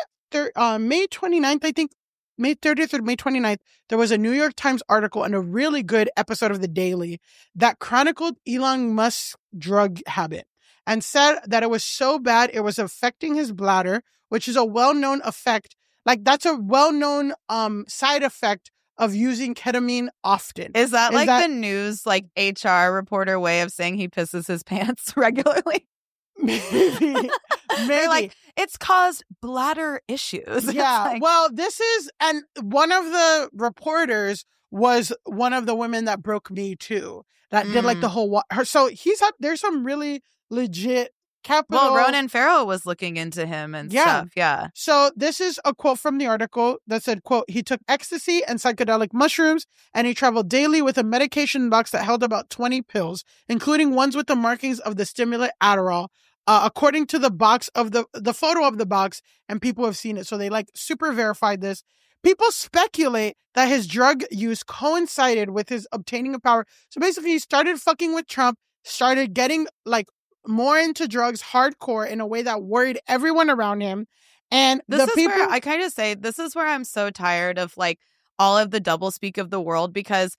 29th, I think, May 30th or May 29th, there was a New York Times article and a really good episode of The Daily that chronicled Elon Musk's drug habit and said that it was so bad it was affecting his bladder, which is a well-known effect. Like, that's a well-known side effect of using ketamine often. Is that the news, like, HR reporter way of saying he pisses his pants regularly? Maybe. They're like, it's caused bladder issues. Yeah. Like, well, and one of the reporters was one of the women that broke Me Too, that did like the whole, so there's some really legit capital. Well, Ronan Farrow was looking into him and stuff. Yeah. So this is a quote from the article that said, quote, he took ecstasy and psychedelic mushrooms and he traveled daily with a medication box that held about 20 pills, including ones with the markings of the stimulant Adderall. According to the box of the photo of the box, and people have seen it. So they like super verified this. People speculate that his drug use coincided with his obtaining of power. So basically he started fucking with Trump, started getting like more into drugs hardcore in a way that worried everyone around him. And this is where I kind of say, this is where I'm so tired of like all of the doublespeak of the world, because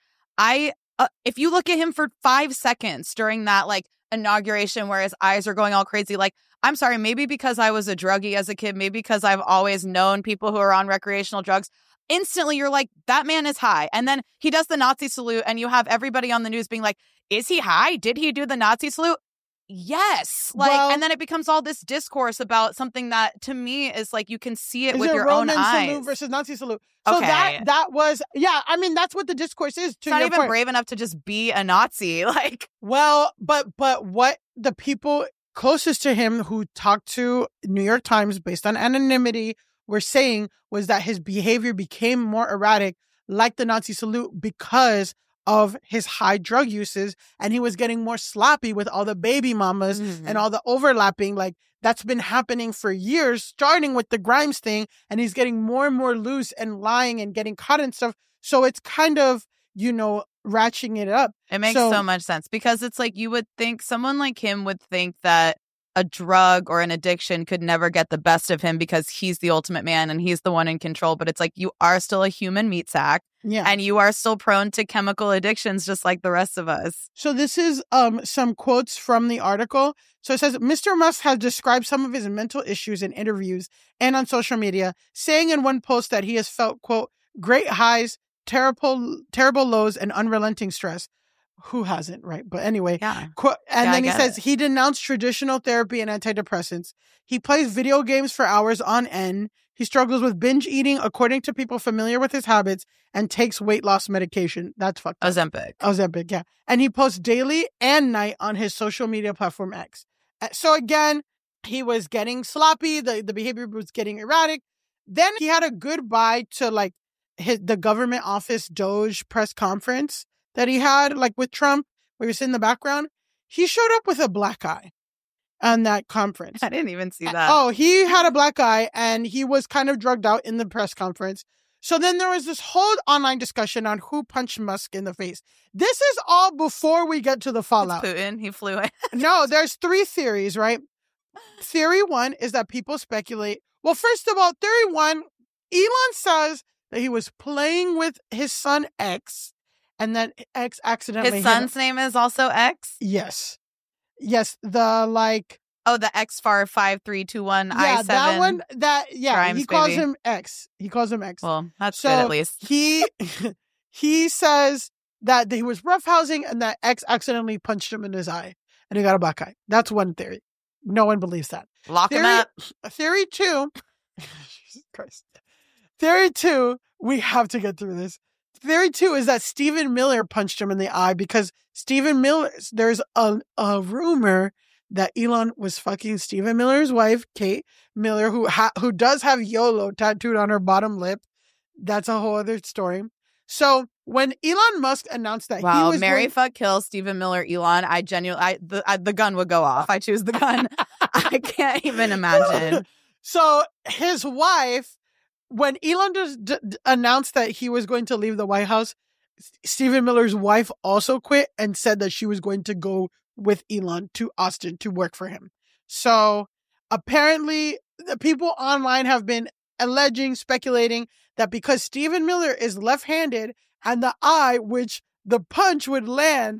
if you look at him for 5 seconds during that like inauguration where his eyes are going all crazy, like, I'm sorry, maybe because I was a druggie as a kid, maybe because I've always known people who are on recreational drugs, instantly you're like, that man is high. And then he does the Nazi salute and you have everybody on the news being like, is he high? Did he do the Nazi salute? Yes. Like, and then it becomes all this discourse about something that to me is like, you can see it with your own eyes. Salute versus Nazi salute. So that was, I mean, that's what the discourse is. It's not even brave enough to just be a Nazi. Like, well, but what the people closest to him who talked to New York Times based on anonymity were saying was that his behavior became more erratic, like the Nazi salute, because of his high drug uses, and he was getting more sloppy with all the baby mamas and all the overlapping. Like, that's been happening for years, starting with the Grimes thing, and he's getting more and more loose and lying and getting caught and stuff. So it's kind of, ratcheting it up. It makes so much sense, because it's like, you would think someone like him would think that a drug or an addiction could never get the best of him because he's the ultimate man and he's the one in control. But it's like, you are still a human meat sack. Yeah. And you are still prone to chemical addictions just like the rest of us. So this is some quotes from the article. So it says, Mr. Musk has described some of his mental issues in interviews and on social media, saying in one post that he has felt, quote, great highs, terrible lows, and unrelenting stress. Who hasn't, right? But anyway, then he says he denounced traditional therapy and antidepressants. He plays video games for hours on end. He struggles with binge eating, according to people familiar with his habits, and takes weight loss medication. That's fucked up. Ozempic, yeah. And he posts daily and night on his social media platform X. So again, he was getting sloppy. The behavior was getting erratic. Then he had a goodbye to like the government office Doge press conference that he had like with Trump, where he was in the background. He showed up with a black eye on that conference. I didn't even see that. Oh, he had a black eye and he was kind of drugged out in the press conference. So then there was this whole online discussion on who punched Musk in the face. This is all before we get to the fallout. It's Putin. He flew in. No, there's 3 theories, right? Theory 1 is that people speculate. Well, first of all, theory 1, Elon says that he was playing with his son X, and that X accidentally His son's name is also X? Yes. Yes, the like... Oh, the XFAR 5321 yeah, i7. that one. Grimes, he calls baby. him X. He calls him X. Well, that's So good at least. he says that he was roughhousing and that X accidentally punched him in his eye and he got a black eye. That's one theory. No one believes that. Lock him up. Theory 2. Jesus Christ. Theory 2. We have to get through this. Theory 2 is that Stephen Miller punched him in the eye because Stephen Miller. There's a rumor that Elon was fucking Stephen Miller's wife, Kate Miller, who does have YOLO tattooed on her bottom lip. That's a whole other story. So when Elon Musk announced that he was Mary fuck kill Stephen Miller, Elon, the gun would go off. I choose the gun. I can't even imagine. So his wife, when Elon announced that he was going to leave the White House, Stephen Miller's wife also quit and said that she was going to go with Elon to Austin to work for him. So apparently the people online have been speculating that because Stephen Miller is left-handed and the eye which the punch would land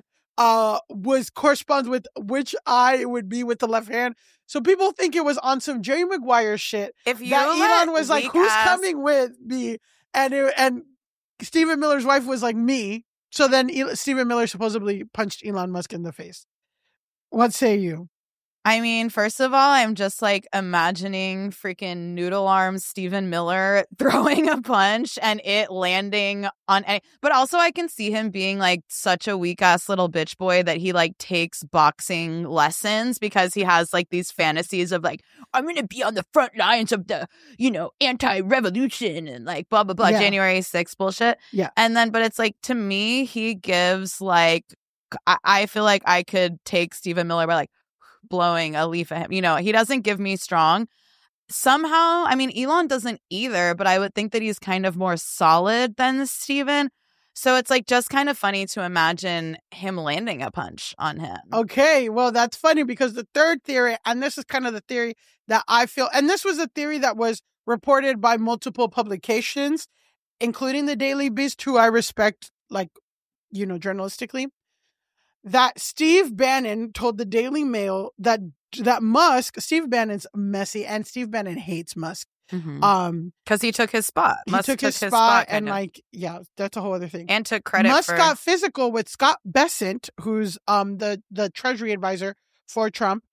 corresponds with which eye it would be with the left hand. So people think it was on some Jerry Maguire shit. If you that Elon was like, who's coming with me? And Stephen Miller's wife was like, me. So then Stephen Miller supposedly punched Elon Musk in the face. What say you? I mean, first of all, I'm just like imagining freaking noodle arms Stephen Miller throwing a punch and it landing on any. But also, I can see him being like such a weak ass little bitch boy that he like takes boxing lessons because he has like these fantasies of like, I'm going to be on the front lines of the, anti-revolution and like blah, blah, blah, Yeah. January 6th bullshit. Yeah. And then, but it's like, to me, he gives like, I feel like I could take Stephen Miller by like blowing a leaf at him. He doesn't give me strong. Somehow, I mean, Elon doesn't either, but I would think that he's kind of more solid than Stephen. So it's like just kind of funny to imagine him landing a punch on him. Okay, well, that's funny because the third theory, and this is kind of the theory that I feel, and this was a theory that was reported by multiple publications, including the Daily Beast, who I respect, journalistically, that Steve Bannon told the Daily Mail that Musk, Steve Bannon's messy, and Steve Bannon hates Musk. Because he took his spot. He took his spot and that's a whole other thing. And took credit Musk for... got physical with Scott Bessent, who's the Treasury advisor for Trump,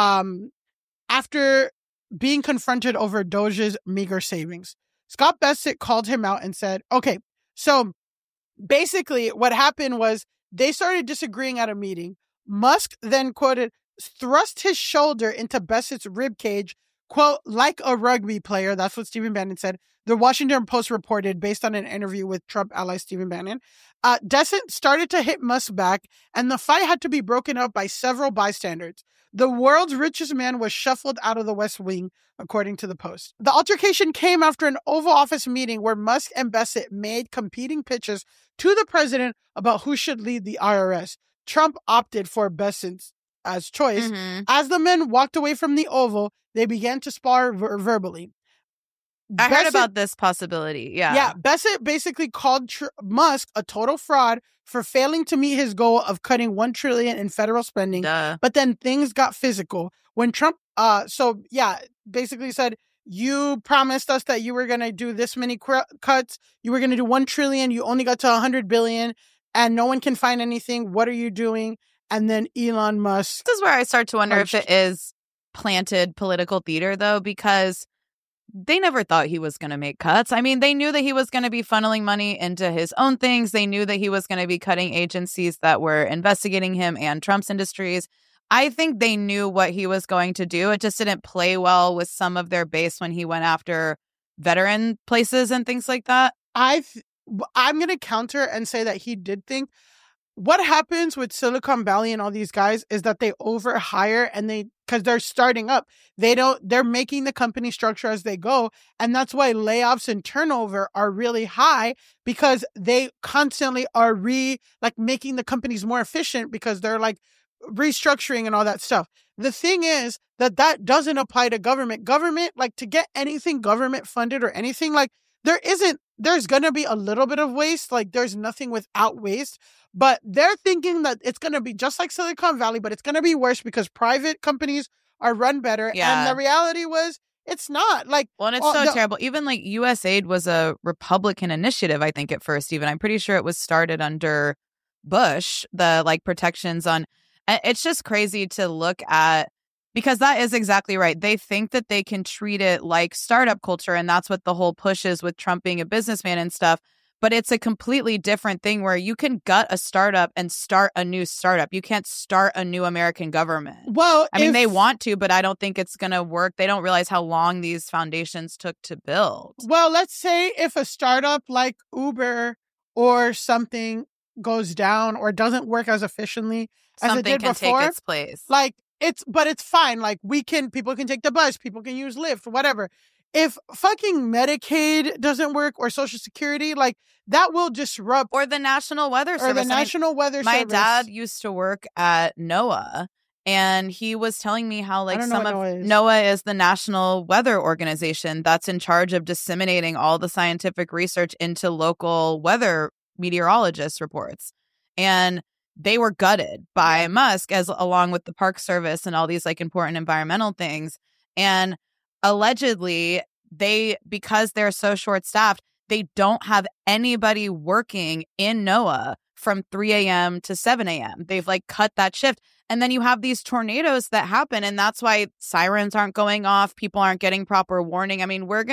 after being confronted over Doge's meager savings. Scott Bessent called him out and said, okay, so basically what happened was they started disagreeing at a meeting. Musk then, quoted, thrust his shoulder into Bessett's ribcage, quote, like a rugby player. That's what Stephen Bannon said. The Washington Post reported based on an interview with Trump ally Stephen Bannon. Bessent started to hit Musk back, and the fight had to be broken up by several bystanders. The world's richest man was shuffled out of the West Wing, according to the Post. The altercation came after an Oval Office meeting where Musk and Bessent made competing pitches to the president about who should lead the IRS. Trump opted for Bessent's as choice. As the men walked away from the Oval, they began to spar verbally. I heard about this possibility. Yeah. Bessent basically called Musk a total fraud for failing to meet his goal of cutting $1 trillion in federal spending. But then things got physical when Trump, basically said, you promised us that you were going to do this many cuts. You were going to do $1 trillion. You only got to $100 billion and no one can find anything. What are you doing? And then Elon Musk. This is where I start to wonder if it is planted political theater, though, because they never thought he was going to make cuts. I mean, they knew that he was going to be funneling money into his own things. They knew that he was going to be cutting agencies that were investigating him and Trump's industries. I think they knew what he was going to do. It just didn't play well with some of their base when he went after veteran places and things like that. I'm going to counter and say that he did think. what happens with Silicon Valley and all these guys is that they overhire and because they're starting up, they're making the company structure as they go. And that's why layoffs and turnover are really high, because they constantly are making the companies more efficient, because they're like restructuring and all that stuff. The thing is that doesn't apply to government. Government, like, to get anything government funded or anything, like, there's going to be a little bit of waste. Like, there's nothing without waste, but they're thinking that it's going to be just like Silicon Valley, but it's going to be worse because private companies are run better. Yeah. And the reality was it's not. Like, well, and it's so terrible. Even like USAID was a Republican initiative, I think, at first. Even I'm pretty sure it was started under Bush, the like protections on. It's just crazy to look at, because that is exactly right. They think that they can treat it like startup culture, and that's what the whole push is with Trump being a businessman and stuff. But it's a completely different thing where you can gut a startup and start a new startup. You can't start a new American government. Well, I mean, they want to, but I don't think it's going to work. They don't realize how long these foundations took to build. Well, let's say if a startup like Uber or something goes down or doesn't work as efficiently as Something it did can before, take its place. like, but it's fine. Like, people can take the bus, people can use Lyft, whatever. If fucking Medicaid doesn't work or Social Security, like, that will disrupt. Or the National Weather Service. Or the National Weather My Service. dad used to work at NOAA, and he was telling me how, like, I don't know some what of NOAA NOAA is the National Weather Organization that's in charge of disseminating all the scientific research into local weather meteorologist reports. And they were gutted by Musk, along with the Park Service and all these like important environmental things. And allegedly, because they're so short-staffed, they don't have anybody working in NOAA from 3 a.m. to 7 a.m. They've like cut that shift. And then you have these tornadoes that happen, and that's why sirens aren't going off. People aren't getting proper warning. I mean, we're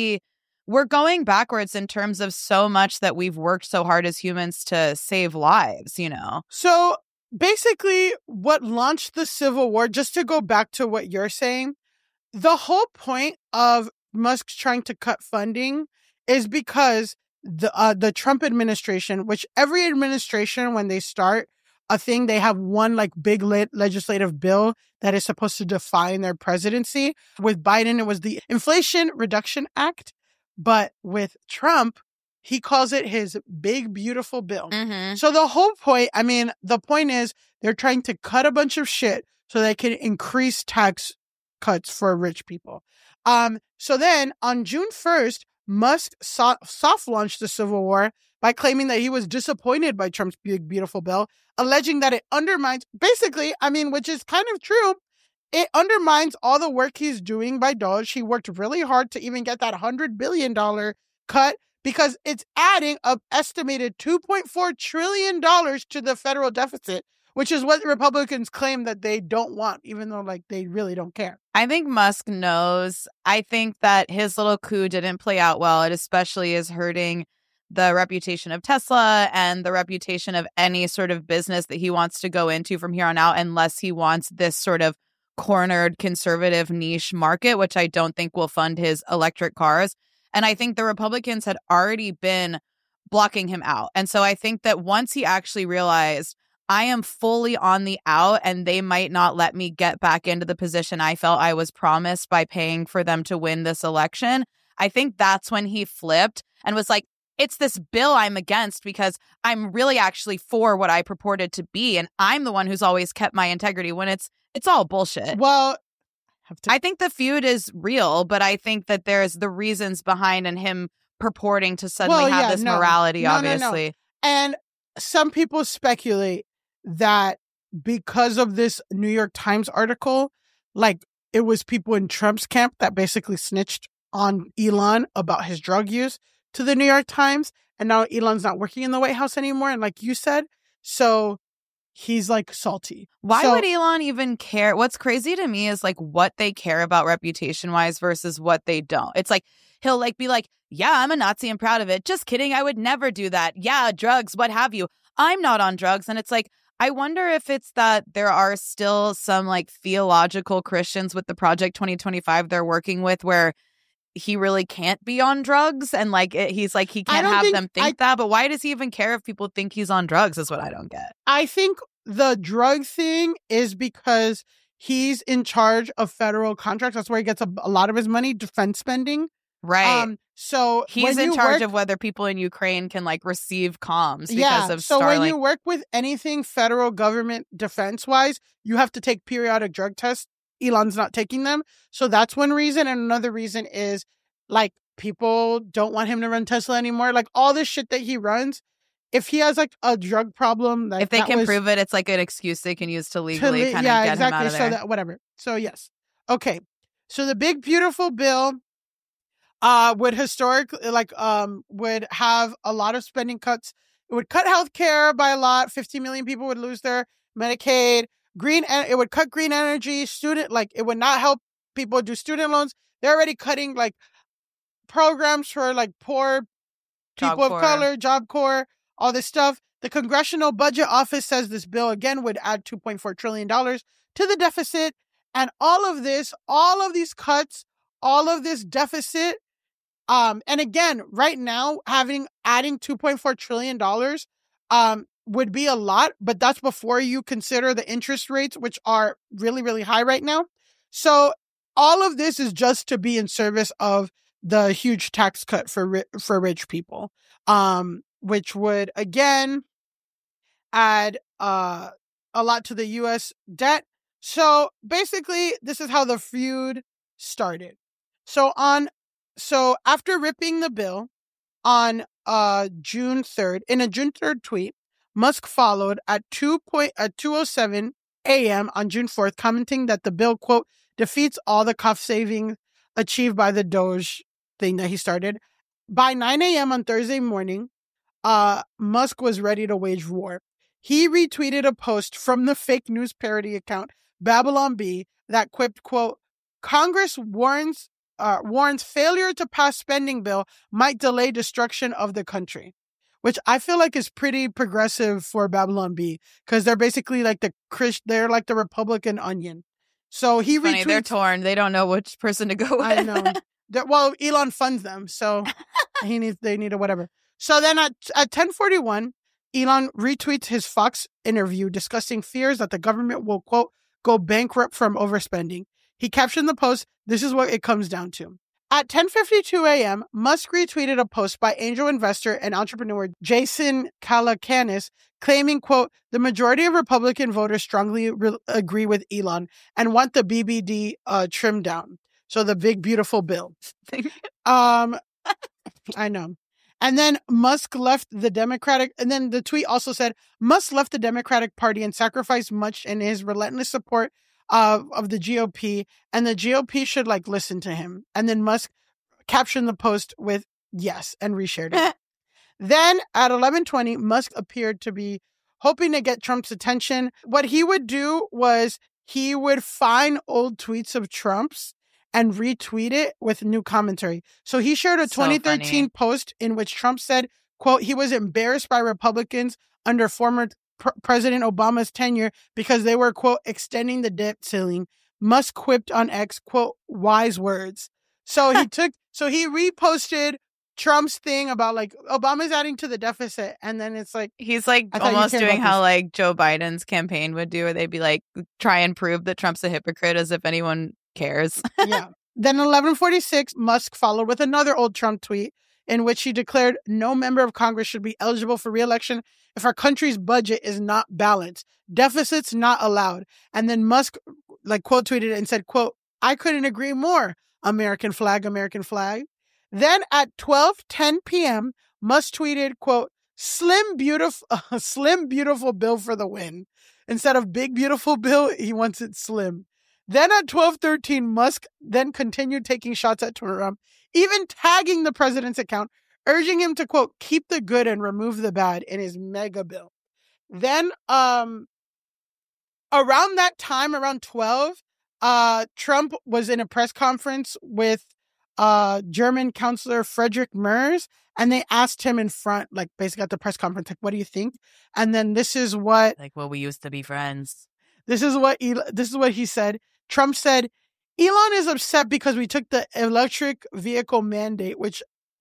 going backwards in terms of so much that we've worked so hard as humans to save lives, you know? So basically, what launched the Civil War, just to go back to what you're saying, the whole point of Musk trying to cut funding is because the Trump administration, which every administration, when they start a thing, they have one like big legislative bill that is supposed to define their presidency. With Biden, it was the Inflation Reduction Act. But with Trump, he calls it his big, beautiful bill. Mm-hmm. So the whole point, the point is they're trying to cut a bunch of shit so they can increase tax cuts for rich people. So then on June 1st, Musk soft launched the Civil War by claiming that he was disappointed by Trump's big, beautiful bill, alleging that it undermines, basically, which is kind of true, it undermines all the work he's doing by Doge. He worked really hard to even get that $100 billion cut, because it's adding an estimated $2.4 trillion to the federal deficit, which is what Republicans claim that they don't want, even though like they really don't care. I think Musk knows. I think that his little coup didn't play out well. It especially is hurting the reputation of Tesla and the reputation of any sort of business that he wants to go into from here on out, unless he wants this sort of cornered conservative niche market, which I don't think will fund his electric cars. And I think the Republicans had already been blocking him out. And so I think that once he actually realized, I am fully on the out and they might not let me get back into the position I felt I was promised by paying for them to win this election, I think that's when he flipped and was like, it's this bill I'm against because I'm really actually for what I purported to be. And I'm the one who's always kept my integrity, when it's all bullshit. Well, I think the feud is real, but I think that there's the reasons behind and him purporting to suddenly have this morality, obviously. No. And some people speculate that because of this New York Times article, like it was people in Trump's camp that basically snitched on Elon about his drug use to the New York Times. And now Elon's not working in the White House anymore. And like you said, so he's like salty. Why would Elon even care? What's crazy to me is like what they care about reputation wise versus what they don't. It's like he'll like be like, yeah, I'm a Nazi and proud of it. Just kidding. I would never do that. Yeah, drugs, what have you. I'm not on drugs. And it's like, I wonder if it's that there are still some like theological Christians with the Project 2025 they're working with where he really can't be on drugs, and like he's like he can't don't have think- them think that. But why does he even care if people think he's on drugs? Is what I don't get. I think the drug thing is because he's in charge of federal contracts. That's where he gets a lot of his money, defense spending. Right. So He's in charge of whether people in Ukraine can like receive comms because of so Starlink. when you work with anything federal government defense wise, you have to take periodic drug tests. Elon's not taking them. So that's one reason. And another reason is like people don't want him to run Tesla anymore. Like all this shit that he runs, if he has like a drug problem, like if they can prove it, it's like an excuse they can use to legally kind of get him out of there. So that whatever. So yes. Okay. So the big beautiful bill would historically would have a lot of spending cuts. It would cut healthcare by a lot. 50 million people would lose their Medicaid. It would cut green energy. It would not help people do student loans. They're already cutting like programs for like poor people of color, Job Corps, all this stuff. The Congressional Budget Office says this bill again would add $2.4 trillion to the deficit. And all of these cuts, all of this deficit, and again, right now, adding $2.4 trillion would be a lot, but that's before you consider the interest rates, which are really, really high right now. So all of this is just to be in service of the huge tax cut for rich people, which would, again, add a lot to the U.S. debt. So basically, this is how the feud started. So after ripping the bill on June 3rd, in a June 3rd tweet, Musk followed at 2:07 a.m. on June 4th, commenting that the bill, quote, defeats all the cost savings achieved by the Doge thing that he started. By 9 a.m. on Thursday morning, Musk was ready to wage war. He retweeted a post from the fake news parody account Babylon Bee that quipped, quote, Congress warns failure to pass spending bill might delay destruction of the country, which I feel like is pretty progressive for Babylon Bee because they're basically like they're like the Republican Onion. So he retweets. They're torn. They don't know which person to go with. I know. Well, Elon funds them, so they need a whatever. So then at 10:41, Elon retweets his Fox interview discussing fears that the government will, quote, go bankrupt from overspending. He captioned the post, this is what it comes down to. At 10:52 a.m., Musk retweeted a post by angel investor and entrepreneur Jason Calacanis claiming, quote, the majority of Republican voters strongly agree with Elon and want the BBD trimmed down. So the big, beautiful bill. I know. And then Musk left the Democratic, and then the tweet also said, Musk left the Democratic Party and sacrificed much in his relentless support of the GOP, and the GOP should like listen to him. And then Musk captioned the post with yes and reshared it. Then at 11:20, Musk appeared to be hoping to get Trump's attention. What he would do was he would find old tweets of Trump's and retweet it with new commentary. So he shared a 2013 post in which Trump said, quote, he was embarrassed by Republicans under former President Obama's tenure because they were, quote, extending the debt ceiling. Musk quipped on X, quote, wise words. So he reposted Trump's thing about like Obama's adding to the deficit. And then it's like, he's like almost doing how like Joe Biden's campaign would do, where they'd be like, try and prove that Trump's a hypocrite as if anyone cares. Yeah. Then 11:46, Musk followed with another old Trump tweet in which he declared no member of Congress should be eligible for re-election if our country's budget is not balanced. Deficits not allowed. And then Musk like quote tweeted it and said, quote, I couldn't agree more. American flag, American flag. Then at 12:10 p.m., Musk tweeted, quote, slim beautiful bill for the win. Instead of big beautiful bill, he wants it slim. Then at 12:13, Musk then continued taking shots at Trump, even tagging the president's account, urging him to, quote, keep the good and remove the bad in his mega bill. Then around that time, around 12, Trump was in a press conference with German counselor Friedrich Merz, and they asked him in front, like basically at the press conference, like, what do you think? And then this is what... Like, well, we used to be friends. This is what he said. Trump said, Elon is upset because we took the electric vehicle mandate, which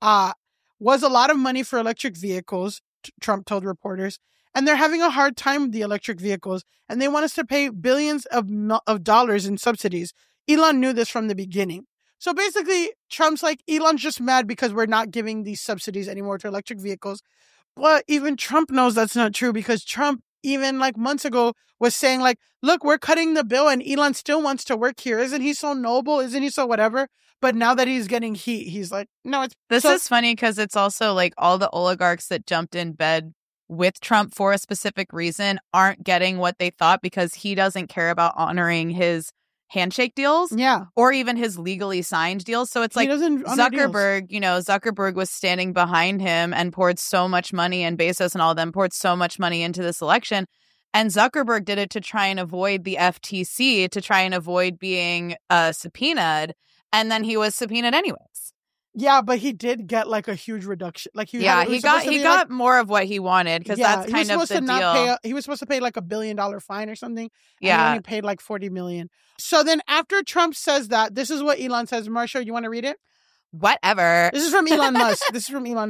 was a lot of money for electric vehicles, Trump told reporters. And they're having a hard time with the electric vehicles. And they want us to pay billions of dollars in subsidies. Elon knew this from the beginning. So basically, Trump's like, Elon's just mad because we're not giving these subsidies anymore to electric vehicles. But even Trump knows that's not true, because Trump, even like months ago, was saying like, look, we're cutting the bill and Elon still wants to work here. Isn't he so noble? Isn't he so whatever? But now that he's getting heat, he's like, no, it's... This is funny because it's also like all the oligarchs that jumped in bed with Trump for a specific reason aren't getting what they thought, because he doesn't care about honoring his handshake deals, or even his legally signed deals. So it's like Zuckerberg, Zuckerberg was standing behind him and poured so much money, and Bezos and all of them poured so much money into this election. And Zuckerberg did it to try and avoid the FTC, to try and avoid being subpoenaed. And then he was subpoenaed anyways. Yeah, but he did get like a huge reduction. Like he got more of what he wanted, because that's kind of the deal. He was supposed to pay like $1 billion fine or something. And he only paid like 40 million. So then after Trump says that, this is what Elon says. Marsha, you want to read it? Whatever. This is from Elon Musk. That's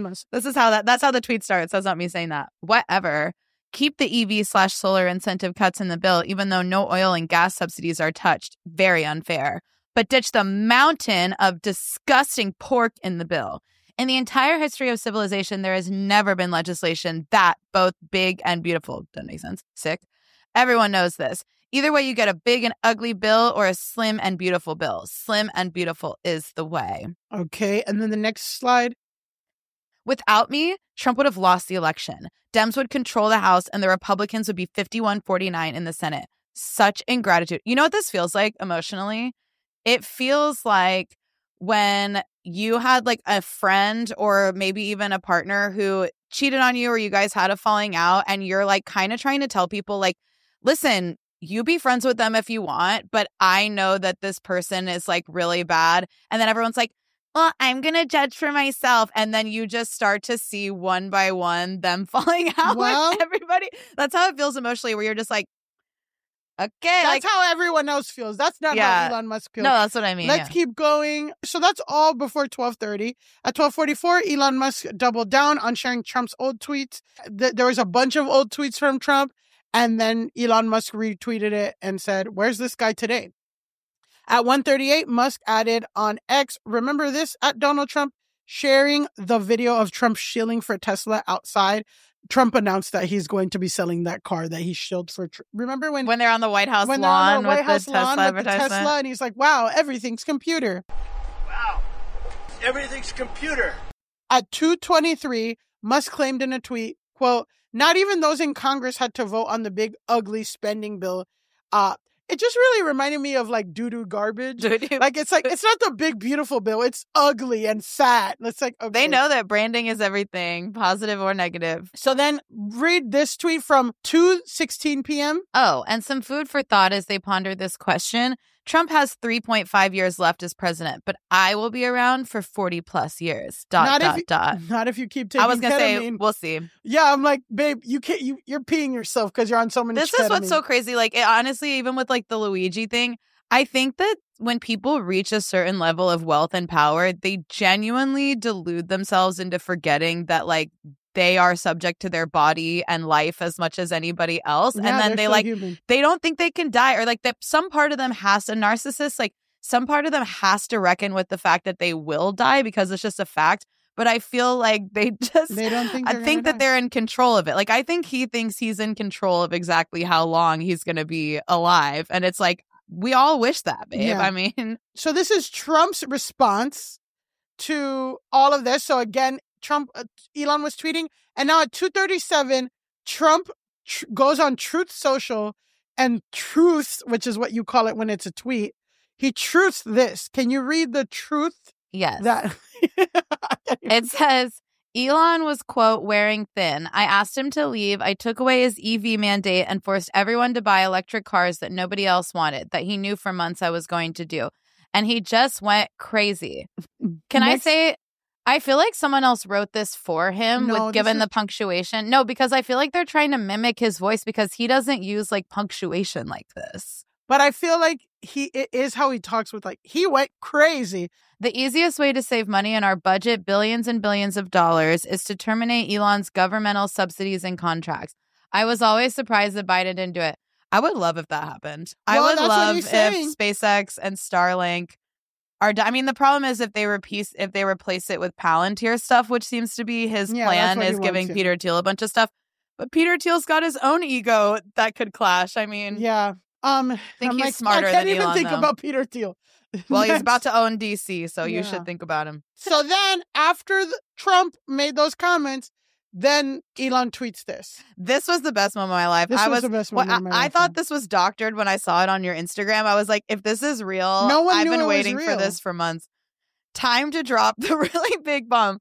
how the tweet starts. That's not me saying that. Whatever. Keep the EV/solar incentive cuts in the bill, even though no oil and gas subsidies are touched. Very unfair. But ditch the mountain of disgusting pork in the bill. In the entire history of civilization, there has never been legislation that both big and beautiful. Doesn't make sense. Sick. Everyone knows this. Either way, you get a big and ugly bill or a slim and beautiful bill. Slim and beautiful is the way. Okay. And then the next slide. Without me, Trump would have lost the election. Dems would control the House and the Republicans would be 51-49 in the Senate. Such ingratitude. You know what this feels like emotionally? It feels like when you had like a friend or maybe even a partner who cheated on you, or you guys had a falling out, and you're like kind of trying to tell people like, listen, you be friends with them if you want, but I know that this person is like really bad. And then everyone's like, well, I'm going to judge for myself. And then you just start to see one by one them falling out with everybody. That's how it feels emotionally, where you're just like, okay. That's how everyone else feels. That's not how Elon Musk feels. No, that's what I mean. Let's keep going. So that's all before 12:30. At 12:44, Elon Musk doubled down on sharing Trump's old tweets. There was a bunch of old tweets from Trump. And then Elon Musk retweeted it and said, where's this guy today? At 1:38, Musk added on X, remember this, at Donald Trump, sharing the video of Trump shilling for Tesla outside. Trump announced that he's going to be selling that car that he shilled for. Remember when they're on the White House lawn with the Tesla advertisement? And he's like, wow, everything's computer. Wow, everything's computer. At 2:23, Musk claimed in a tweet, quote, not even those in Congress had to vote on the big, ugly spending bill. It just really reminded me of like doo-doo garbage. Like, it's not the big, beautiful bill. It's ugly and fat. It's like, okay. They know that branding is everything, positive or negative. So then read this tweet from 2:16 p.m. Oh, and some food for thought as they ponder this question. Trump has 3.5 years left as president, but I will be around for 40 plus years. Not if you keep taking ketamine. I was going to say, we'll see. Yeah, I'm like, babe, you're peeing yourself because you're on so many This is what's so crazy. Like, honestly, even with like the Luigi thing, I think that when people reach a certain level of wealth and power, they genuinely delude themselves into forgetting that like they are subject to their body and life as much as anybody else. Yeah, and then they don't think they can die, or like that some part of them has a narcissist, like some part of them has to reckon with the fact that they will die because it's just a fact. But I feel like they don't think I think that they're in control of it. Like, I think he thinks he's in control of exactly how long he's going to be alive. And it's like, we all wish that, babe. Yeah. I mean, so this is Trump's response to all of this. So again, Elon was tweeting, and now at 2:37, Trump goes on Truth Social and truths, which is what you call it when it's a tweet. He truths this. Can you read the truth? Yes. It says, Elon was, quote, wearing thin. I asked him to leave. I took away his EV mandate and forced everyone to buy electric cars that nobody else wanted, that he knew for months I was going to do. And he just went crazy. I say, I feel like someone else wrote this for him given the punctuation. No, because I feel like they're trying to mimic his voice because he doesn't use like punctuation like this. But I feel like it is how he talks with, like, he went crazy. The easiest way to save money in our budget, billions and billions of dollars, is to terminate Elon's governmental subsidies and contracts. I was always surprised that Biden didn't do it. I would love if that happened. I would love if SpaceX and Starlink are I mean, the problem is if they replace it with Palantir stuff, which seems to be his plan, is giving Peter Thiel a bunch of stuff. But Peter Thiel's got his own ego that could clash. I mean, yeah. I think he's smarter than Elon. I can't even think about Peter Thiel. Well, he's about to own DC, so you should think about him. So then, after Trump made those comments, then Elon tweets this. This was the best moment of my life. I thought this was doctored when I saw it on your Instagram. I was like, if this is real, I've been waiting for this for months. Time to drop the really big bomb.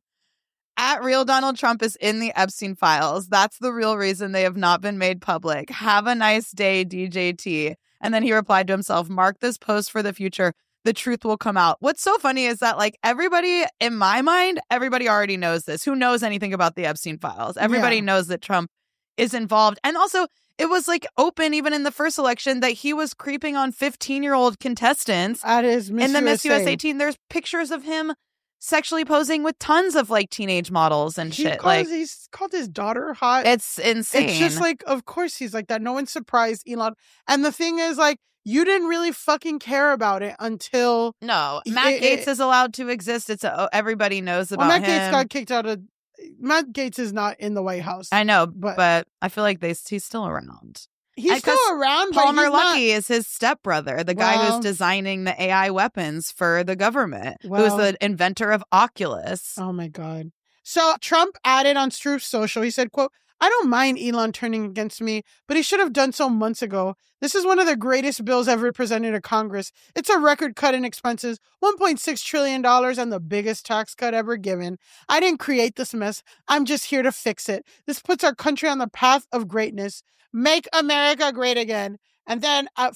At Real Donald Trump is in the Epstein files. That's the real reason they have not been made public. Have a nice day, DJT. And then he replied to himself, mark this post for the future. The truth will come out. What's so funny is that, like, everybody, in my mind, everybody already knows this. Who knows anything about the Epstein files? Everybody knows that Trump is involved. And also, it was, like, open even in the first election that he was creeping on 15-year-old contestants. At his Miss in the USA. Miss USA team. There's pictures of him sexually posing with tons of, like, teenage models and shit. He's called his daughter hot. It's insane. It's just like, of course he's like that. No one's surprised, Elon. And the thing is, like, you didn't really fucking care about it until... No, Matt Gaetz is allowed to exist. Everybody knows about him. Matt Gaetz got kicked out of... Matt Gaetz is not in the White House. I know, but I feel like he's still around. He's still around, but Palmer Luckey is his stepbrother, the guy who's designing the AI weapons for the government, who's the inventor of Oculus. Oh, my God. So Trump added on Truth Social, he said, quote, I don't mind Elon turning against me, but he should have done so months ago. This is one of the greatest bills ever presented to Congress. It's a record cut in expenses, $1.6 trillion, and the biggest tax cut ever given. I didn't create this mess. I'm just here to fix it. This puts our country on the path of greatness. Make America great again. And then at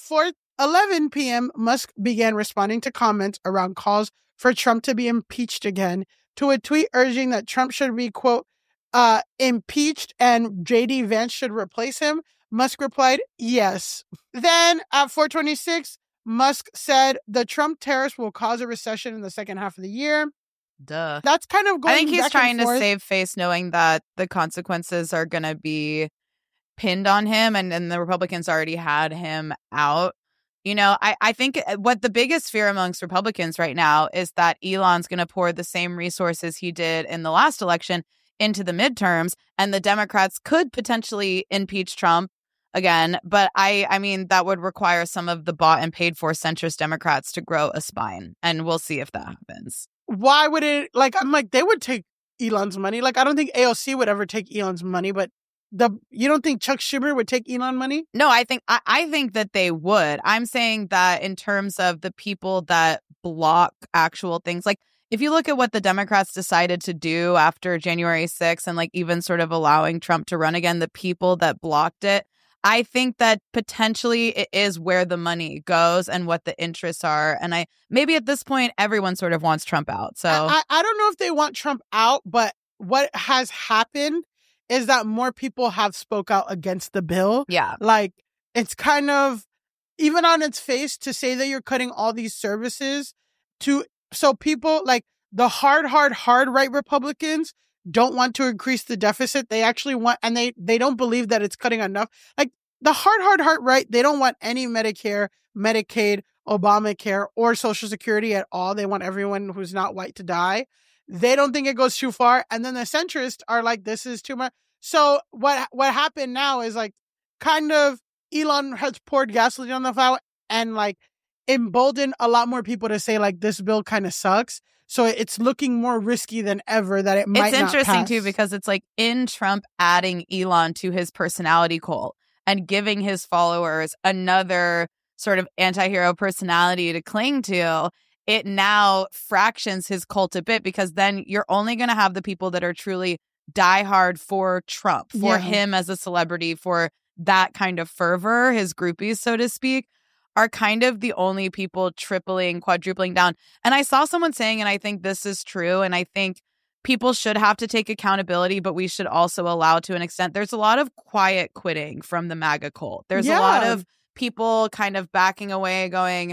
4:11 p.m., Musk began responding to comments around calls for Trump to be impeached again, to a tweet urging that Trump should be, quote, impeached and J.D. Vance should replace him. Musk replied, yes. Then at 4:26, Musk said the Trump tariffs will cause a recession in the second half of the year. Duh. That's kind of going I think he's back trying and forth. to save face knowing that the consequences are going to be pinned on him, and the Republicans already had him out. You know, I think what the biggest fear amongst Republicans right now is that Elon's going to pour the same resources he did in the last election into the midterms, and the Democrats could potentially impeach Trump again. But I mean, that would require some of the bought and paid for centrist Democrats to grow a spine, and we'll see if that happens. Why would it, like, I'm like, they would take Elon's money. Like, I don't think AOC would ever take Elon's money, but you don't think Chuck Schumer would take Elon money? No, I think that they would. I'm saying that in terms of the people that block actual things, like if you look at what the Democrats decided to do after January 6th and like even sort of allowing Trump to run again, the people that blocked it, I think that potentially it is where the money goes and what the interests are. And maybe at this point, everyone sort of wants Trump out. So I don't know if they want Trump out, but what has happened is that more people have spoke out against the bill. Yeah. Like, it's kind of, even on its face, to say that you're cutting all these services so people, like, the hard right Republicans don't want to increase the deficit. They actually want, and they don't believe that it's cutting enough. Like, the hard right, they don't want any Medicare, Medicaid, Obamacare, or Social Security at all. They want everyone who's not white to die. They don't think it goes too far. And then the centrists are like, this is too much. So what happened now is, like, kind of Elon has poured gasoline on the fire and, like, emboldened a lot more people to say, like, this bill kind of sucks. So it's looking more risky than ever that it might not pass. It's interesting, too, because it's like in Trump adding Elon to his personality cult and giving his followers another sort of anti-hero personality to cling to, it now fractions his cult a bit, because then you're only going to have the people that are truly diehard for Trump, for him as a celebrity, for that kind of fervor, his groupies, so to speak, are kind of the only people tripling, quadrupling down. And I saw someone saying, and I think this is true, and I think people should have to take accountability, but we should also allow, to an extent, there's a lot of quiet quitting from the MAGA cult. There's a lot of people kind of backing away going,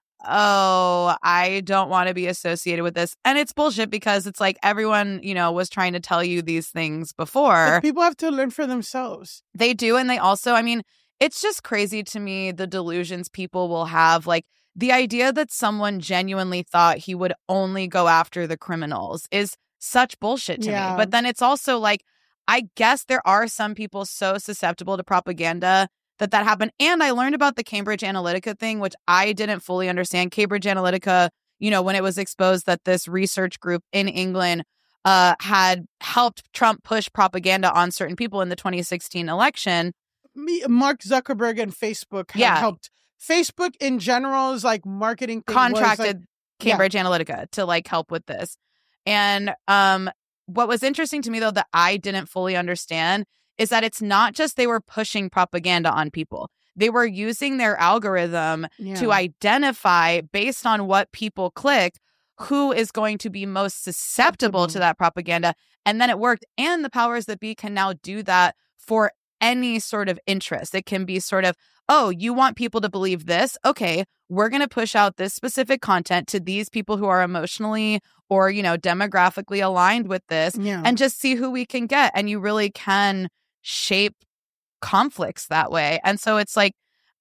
oh, I don't want to be associated with this. And it's bullshit because it's like everyone, was trying to tell you these things before. But people have to learn for themselves. They do. And they also, it's just crazy to me the delusions people will have. Like the idea that someone genuinely thought he would only go after the criminals is such bullshit to me. But then it's also like, I guess there are some people so susceptible to propaganda that happened. And I learned about the Cambridge Analytica thing, which I didn't fully understand. Cambridge Analytica, when it was exposed that this research group in England had helped Trump push propaganda on certain people in the 2016 election. Mark Zuckerberg and Facebook have helped. Facebook in general is like marketing thing contracted Cambridge Analytica to like help with this. And what was interesting to me, though, that I didn't fully understand is that it's not just they were pushing propaganda on people. They were using their algorithm to identify, based on what people click, who is going to be most susceptible to that propaganda. And then it worked. And the powers that be can now do that for any sort of interest. It can be sort of, oh, you want people to believe this? Okay, we're going to push out this specific content to these people who are emotionally or, demographically aligned with this and just see who we can get. And you really can shape conflicts that way. And so it's like,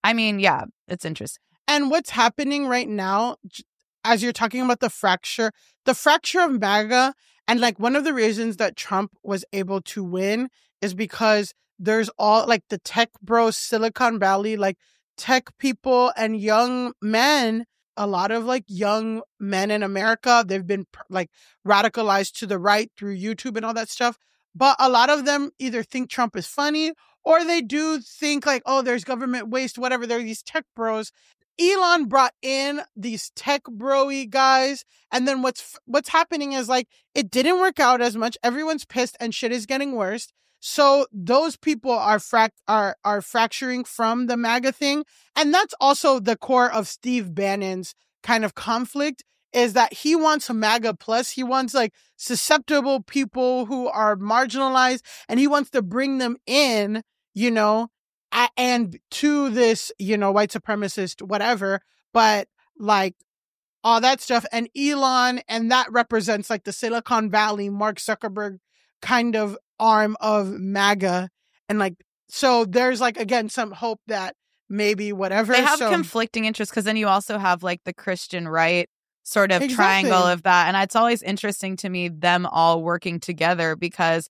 it's interesting. And what's happening right now, as you're talking about the fracture of MAGA, and like one of the reasons that Trump was able to win is because there's all like the tech bros, Silicon Valley, like tech people and young men, a lot of like young men in America, they've been like radicalized to the right through YouTube and all that stuff. But a lot of them either think Trump is funny or they do think like, oh, there's government waste, whatever. They're these tech bros. Elon brought in these tech bro-y guys. And then what's happening is like, it didn't work out as much. Everyone's pissed and shit is getting worse. So those people are fracturing from the MAGA thing. And that's also the core of Steve Bannon's kind of conflict, is that he wants a MAGA plus. He wants like susceptible people who are marginalized, and he wants to bring them in, and to this, white supremacist, whatever, but like all that stuff. And Elon, and that represents like the Silicon Valley, Mark Zuckerberg kind of arm of MAGA. And like, so there's like, again, some hope that maybe whatever. They have conflicting interests, because then you also have like the Christian right sort of triangle of that. And it's always interesting to me, them all working together, because,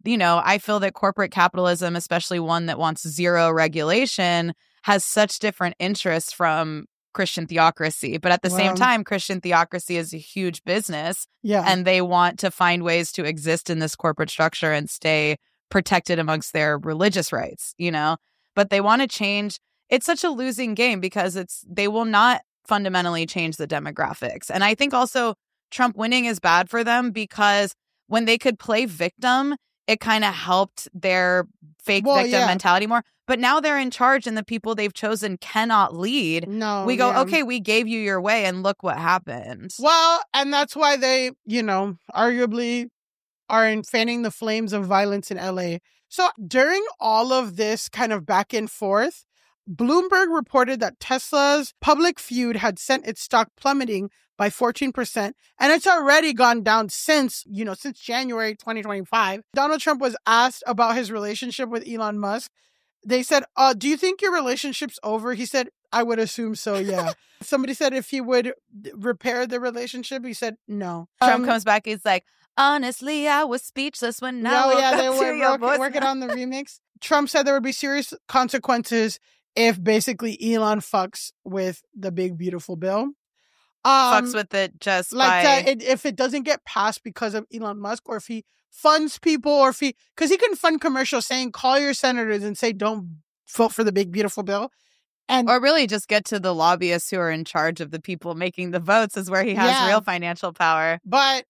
I feel that corporate capitalism, especially one that wants zero regulation, has such different interests from Christian theocracy. But at the same time, Christian theocracy is a huge business. Yeah. And they want to find ways to exist in this corporate structure and stay protected amongst their religious rights, But they want to change. It's such a losing game, because they will not fundamentally change the demographics. And I think also Trump winning is bad for them, because when they could play victim, it kind of helped their fake victim mentality more. But now they're in charge, and the people they've chosen cannot lead. No, we go, okay, we gave you your way, and look what happened. Well, and that's why they, arguably are fanning the flames of violence in LA. So during all of this kind of back and forth, Bloomberg reported that Tesla's public feud had sent its stock plummeting by 14%, and it's already gone down since January 2025. Donald Trump was asked about his relationship with Elon Musk. They said, do you think your relationship's over? He said, I would assume so, yeah. Somebody said if he would repair the relationship, he said no. Trump comes back, he's like, honestly, I was speechless when they were working on the remix. Trump said there would be serious consequences if basically Elon fucks with the big, beautiful bill. Fucks with it just like by... that, if it doesn't get passed because of Elon Musk, or if he funds people, or if because he can fund commercials saying, call your senators and say, don't vote for the big, beautiful bill. Or really just get to the lobbyists who are in charge of the people making the votes, is where he has real financial power. But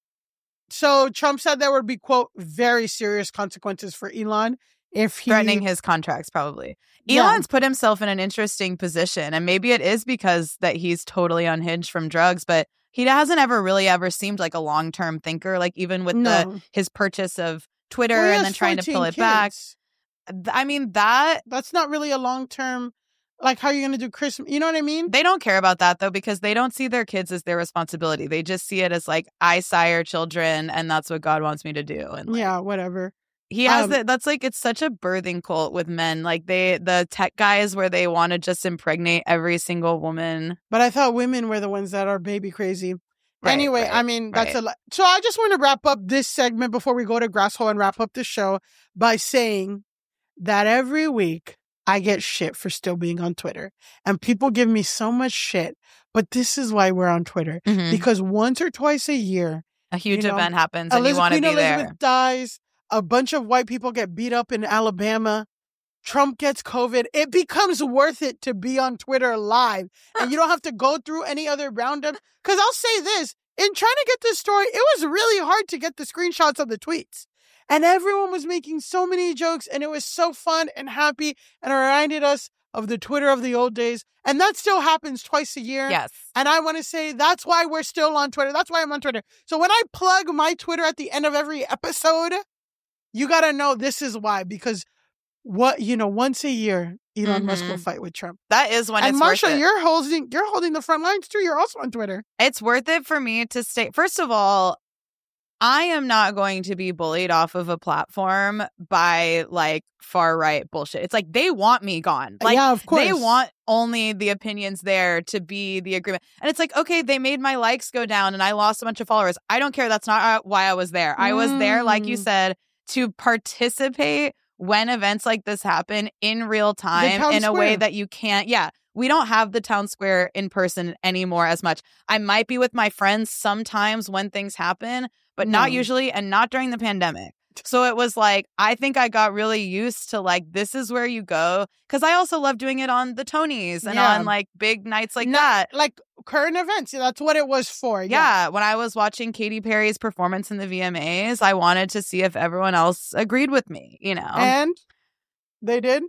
so Trump said there would be, quote, very serious consequences for Elon if he... Threatening his contracts, probably. Elon's put himself in an interesting position, and maybe it is because that he's totally unhinged from drugs, but he hasn't ever seemed like a long-term thinker, like even with his purchase of Twitter and then trying to pull it back. I mean, that's not really a long-term Like, how are you going to do Christmas? You know what I mean? They don't care about that, though, because they don't see their kids as their responsibility. They just see it as like, I sire children and that's what God wants me to do. And like, yeah, whatever. He has that's like, it's such a birthing cult with men. Like the tech guys where they want to just impregnate every single woman. But I thought women were the ones that are baby crazy. Right, anyway, right, I mean, that's right. a lot. So I just want to wrap up this segment before we go to Grasshole and wrap up the show by saying that every week I get shit for still being on Twitter. And people give me so much shit. But this is why we're on Twitter. Mhm. Because once or twice a year, A huge you know, event happens and you want to Queen be there. Elizabeth dies. A bunch of white people get beat up in Alabama. Trump gets COVID. It becomes worth it to be on Twitter live. And you don't have to go through any other roundup. Because I'll say this, in trying to get this story, it was really hard to get the screenshots of the tweets. And everyone was making so many jokes, and it was so fun and happy, and it reminded us of the Twitter of the old days. And that still happens twice a year. Yes. And I want to say that's why we're still on Twitter. That's why I'm on Twitter. So when I plug my Twitter at the end of every episode, you got to know this is why. Because once a year, Elon Musk will fight with Trump. That is when And it's worth Marsha, it. you're holding the front lines too. You're also on Twitter. It's worth it for me to stay. First of all, I am not going to be bullied off of a platform by like far right bullshit. It's like they want me gone. Like, yeah, of course. They want only the opinions there to be the agreement. And it's like, okay, they made my likes go down and I lost a bunch of followers. I don't care. That's not why I was there. I was there, like you said, to participate when events like this happen in real time in a way that you can't. Yeah. We don't have the town square in person anymore as much. I might be with my friends sometimes when things happen, but not usually, and not during the pandemic. So it was like, I think I got really used to like, this is where you go. Because I also love doing it on the Tonys and on like big nights like that. Like current events. That's what it was for. Yeah. When I was watching Katy Perry's performance in the VMAs, I wanted to see if everyone else agreed with me, you know? And they did?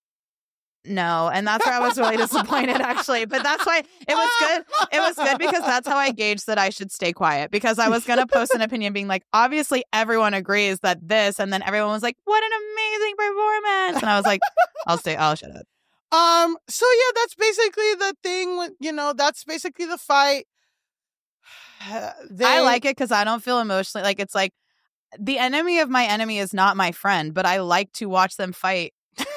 No, and that's where I was really disappointed, actually. But that's why it was good. It was good because that's how I gauged that I should stay quiet, because I was going to post an opinion being like, obviously everyone agrees that this, and then everyone was like, what an amazing performance. And I was like, I'll shut up. So yeah, that's basically the thing. That's basically the fight. I like it because I don't feel emotionally like it's like the enemy of my enemy is not my friend, but I like to watch them fight.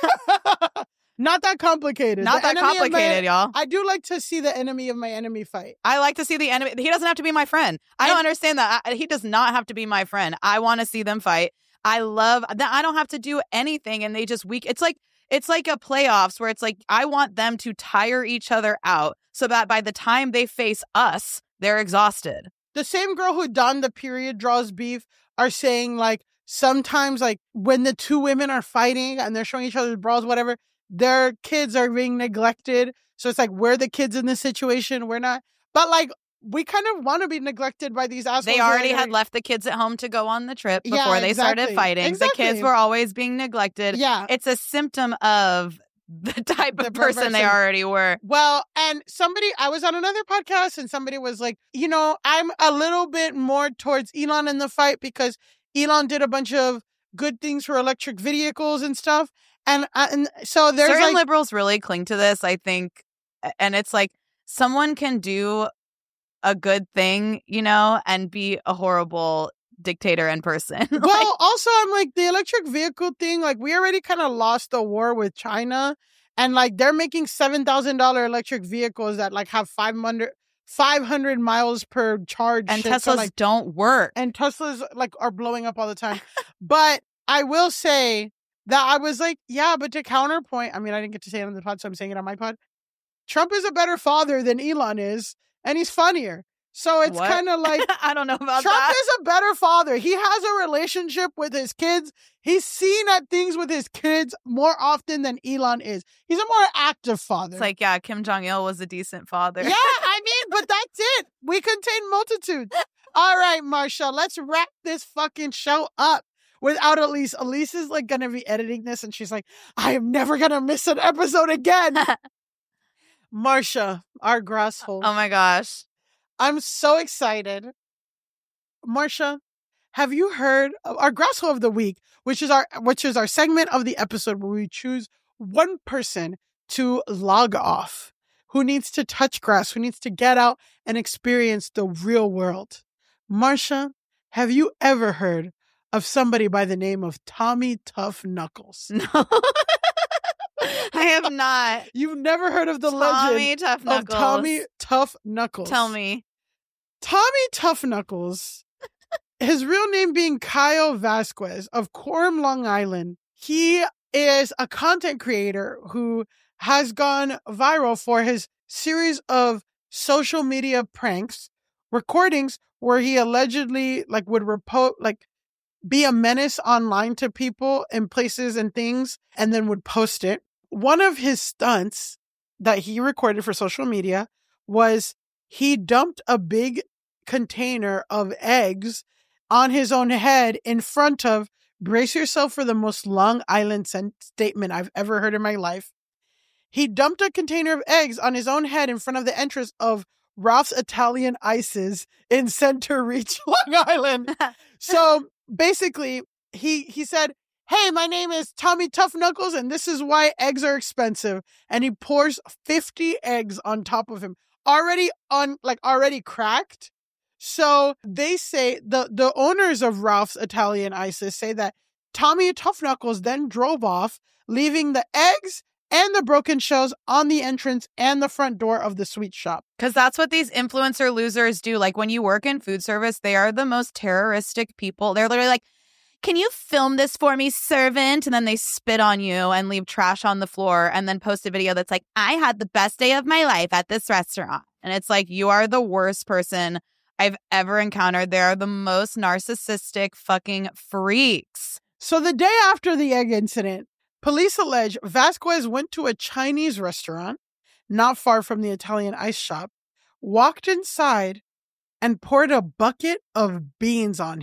Not that complicated. Not that complicated, y'all. I do like to see the enemy of my enemy fight. I like to see the enemy. He doesn't have to be my friend. I don't understand that. He does not have to be my friend. I want to see them fight. I love that. I don't have to do anything, and they just It's like a playoffs where it's like I want them to tire each other out so that by the time they face us, they're exhausted. The same girl who donned the period draws beef are saying like sometimes like when the two women are fighting and they're showing each other's bras, whatever, their kids are being neglected. So it's like, we're the kids in this situation. We're not. But like, we kind of want to be neglected by these assholes. They already had left the kids at home to go on the trip before they started fighting. Exactly. The kids were always being neglected. Yeah. It's a symptom of the type of person they already were. Well, and I was on another podcast and somebody was like, I'm a little bit more towards Elon in the fight because Elon did a bunch of good things for electric vehicles and stuff. And so there's certain liberals really cling to this, I think. And it's like someone can do a good thing, and be a horrible dictator in person. Well, also, I'm like, the electric vehicle thing, like, we already kind of lost the war with China. And like, they're making $7,000 electric vehicles that like have 500 miles per charge. And Teslas don't work. And Teslas like are blowing up all the time. But I will say that I was like, yeah, but to counterpoint, I mean, I didn't get to say it on the pod, so I'm saying it on my pod. Trump is a better father than Elon is, and he's funnier. So it's kind of like, I don't know about Trump that. is a better father. He has a relationship with his kids. He's seen at things with his kids more often than Elon is. He's a more active father. It's like, yeah, Kim Jong-il was a decent father. Yeah, I mean, but that's it. We contain multitudes. All right, Marsha, let's wrap this fucking show up without Elise. Elise is like going to be editing this and she's like, I am never going to miss an episode again. Marsha, our grasshole. Oh my gosh. I'm so excited. Marsha, have you heard of our grasshole of the week, which is our segment of the episode where we choose one person to log off, who needs to touch grass, who needs to get out and experience the real world. Marsha, have you ever heard of somebody by the name of Tommy Tough Knuckles? No. I have not. You've never heard of the Tommy legend Tough Knuckles. of Tommy Tough Knuckles? Tell me. Tommy Tough Knuckles, his real name being Kyle Vasquez of Quorum, Long Island. He is a content creator who has gone viral for his series of social media pranks, recordings where he allegedly would be a menace online to people in places and things and then would post it. One of his stunts that he recorded for social media was he dumped a big container of eggs on his own head in front of, brace yourself for the most Long Island statement I've ever heard in my life. He dumped a container of eggs on his own head in front of the entrance of Ralph's Italian Ices in Center Reach, Long Island. So basically, he said, "Hey, my name is Tommy Tough Knuckles, and this is why eggs are expensive." And he pours 50 eggs on top of him, already cracked. So they say the owners of Ralph's Italian Ices say that Tommy Tough Knuckles then drove off, leaving the eggs and the broken shells on the entrance and the front door of the sweet shop. Because that's what these influencer losers do. Like, when you work in food service, they are the most terroristic people. They're literally like, "Can you film this for me, servant?" And then they spit on you and leave trash on the floor and then post a video that's like, "I had the best day of my life at this restaurant." And it's like, you are the worst person I've ever encountered. They are the most narcissistic fucking freaks. So the day after the egg incident, police allege Vasquez went to a Chinese restaurant not far from the Italian ice shop, walked inside, and poured a bucket of beans on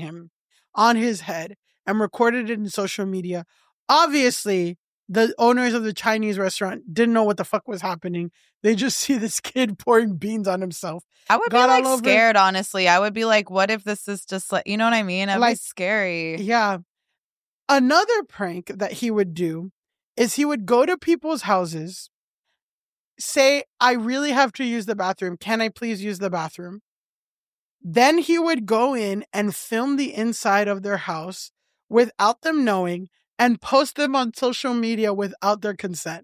his head, and recorded it in social media. Obviously, the owners of the Chinese restaurant didn't know what the fuck was happening. They just see this kid pouring beans on himself. I would be scared, honestly. I would be like, what if this is just you know what I mean? It'd be scary. Yeah. Another prank that he would do is he would go to people's houses, say, "I really have to use the bathroom. Can I please use the bathroom?" Then he would go in and film the inside of their house without them knowing and post them on social media without their consent.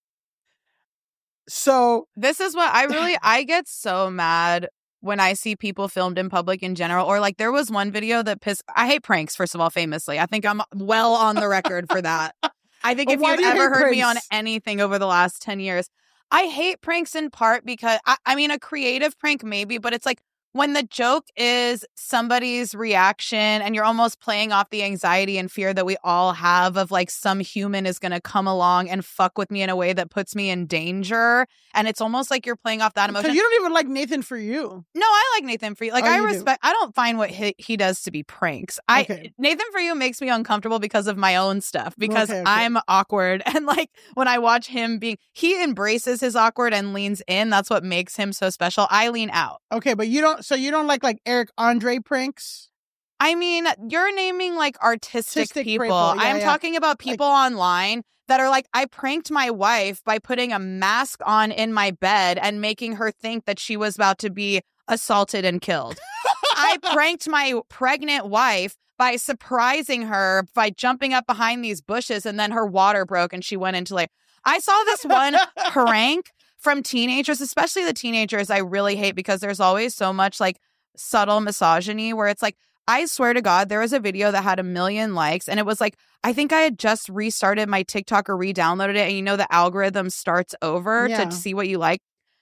So this is what I get so mad when I see people filmed in public in general. Or there was one video that I hate pranks, first of all, famously. I think I'm well on the record for that. I think if you've ever heard me on anything over the last 10 years, I hate pranks in part because, I mean, a creative prank maybe, but it's when the joke is somebody's reaction and you're almost playing off the anxiety and fear that we all have of some human is going to come along and fuck with me in a way that puts me in danger. And it's almost like you're playing off that emotion. So you don't even like Nathan For You. No, I like Nathan For You. I don't find what he does to be pranks. Nathan For You makes me uncomfortable because of my own stuff, because I'm awkward. And when I watch him he embraces his awkward and leans in. That's what makes him so special. I lean out. Okay, but you don't like Eric Andre pranks? I mean, you're naming artistic people. Yeah, I'm talking about people online that are I pranked my wife by putting a mask on in my bed and making her think that she was about to be assaulted and killed. I pranked my pregnant wife by surprising her by jumping up behind these bushes, and then her water broke and she went into I saw this one prank from teenagers, especially the teenagers I really hate, because there's always so much subtle misogyny where it's I swear to God, there was a video that had 1 million likes, and it was I think I had just restarted my TikTok or re-downloaded it, and the algorithm starts over to see what you like.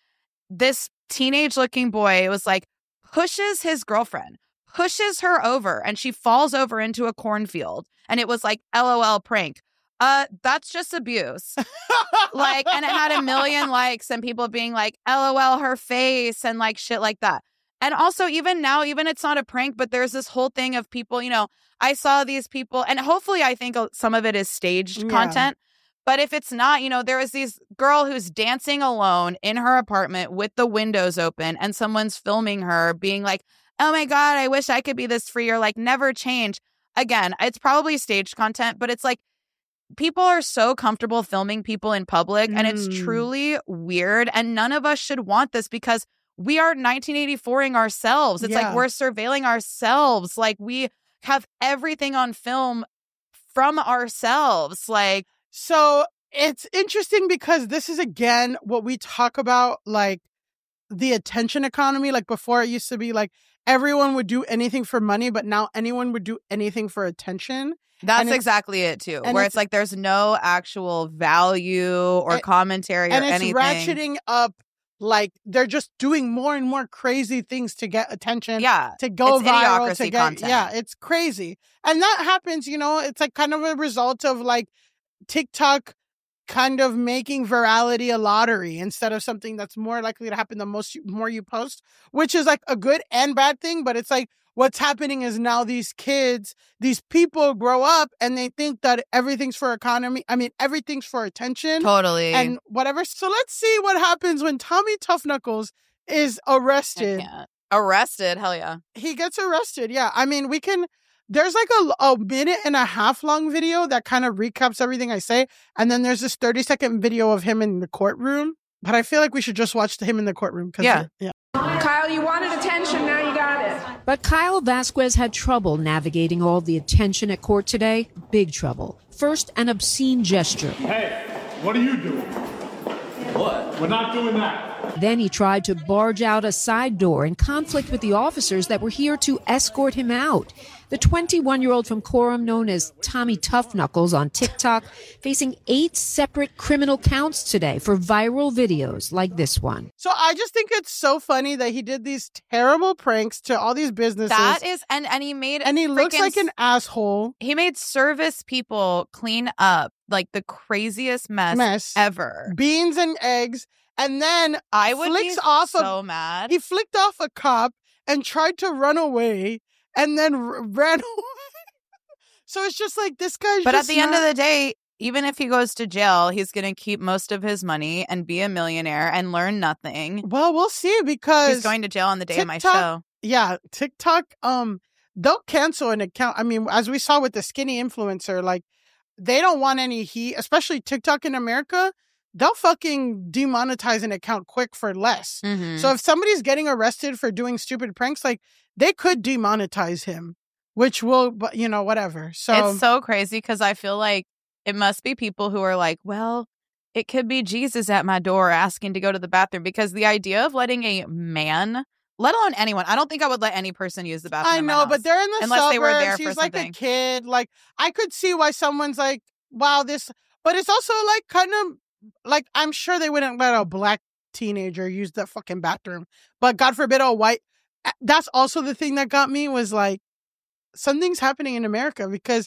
This teenage-looking boy, it was pushes his girlfriend, pushes her over, and she falls over into a cornfield, and it was LOL prank. That's just abuse. And it had 1 million likes and people being LOL her face and shit like that. And also, even now, even it's not a prank, but there's this whole thing of people, I saw these people, and hopefully I think some of it is staged content. But if it's not, there was this girl who's dancing alone in her apartment with the windows open, and someone's filming her being "Oh my God, I wish I could be this free," or never change. Again, it's probably staged content, but it's people are so comfortable filming people in public, and it's truly weird. And none of us should want this because we are 1984ing ourselves. It's like we're surveilling ourselves. Like we have everything on film from ourselves. Like, so it's interesting because this is again what we talk about, like the attention economy. Like before, it used to be like everyone would do anything for money, but now anyone would do anything for attention. That's exactly it too, where it's like there's no actual value or commentary or anything. And it's ratcheting up, like they're just doing more and more crazy things to get attention, to go it's viral, idiocracy to get, content. it's crazy. And that happens, you know, it's like kind of a result of like TikTok kind of making virality a lottery instead of something that's more likely to happen the more you post, which is like a good and bad thing. But it's like what's happening is now these kids, these people grow up and they think that everything's for everything's for attention. Totally. And whatever. So let's see what happens when Tommy Tough Knuckles is arrested. Arrested? Hell yeah. He gets arrested. Yeah. I mean, there's like a minute and a half long video that kind of recaps everything I say. And then there's this 30-second video of him in the courtroom. But I feel like we should just watch him in the courtroom. Yeah. Kyle, you wanted attention. Now you got it. But Kyle Vasquez had trouble navigating all the attention at court today. Big trouble. First, an obscene gesture. Hey, what are you doing? What? We're not doing that. Then he tried to barge out a side door in conflict with the officers that were here to escort him out. The 21-year-old from Coram, known as Tommy Tough Knuckles on TikTok, facing 8 separate criminal counts today for viral videos like this one. So I just think it's so funny that he did these terrible pranks to all these businesses. That is, and he made, and he looks like an asshole. He made service people clean up like the craziest mess ever. Beans and eggs. And then I would be so mad. He flicked off a cop and tried to run away and then ran away. So it's just like this guy's But at the end of the day, even if he goes to jail, he's going to keep most of his money and be a millionaire and learn nothing. Well, we'll see because he's going to jail on the day of my show. Yeah, TikTok, they'll cancel an account. I mean, as we saw with the skinny influencer, like they don't want any heat, especially TikTok in America. They'll fucking demonetize an account quick for less. Mm-hmm. So if somebody's getting arrested for doing stupid pranks, like they could demonetize him, which will, you know, whatever. So it's so crazy because I feel like it must be people who are like, well, it could be Jesus at my door asking to go to the bathroom, because the idea of letting a man, let alone anyone, I don't think I would let any person use the bathroom. I know, but they're in the unless suburbs. They were there He's for like something. a kid. Like I could see why someone's like, wow, this, but it's also like kind of like, I'm sure they wouldn't let a black teenager use the fucking bathroom, but God forbid a white. That's also the thing that got me was like, something's happening in America because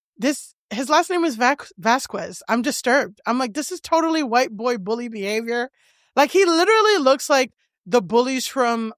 his last name is Vasquez. I'm disturbed. I'm like, this is totally white boy bully behavior. Like he literally looks like the bullies from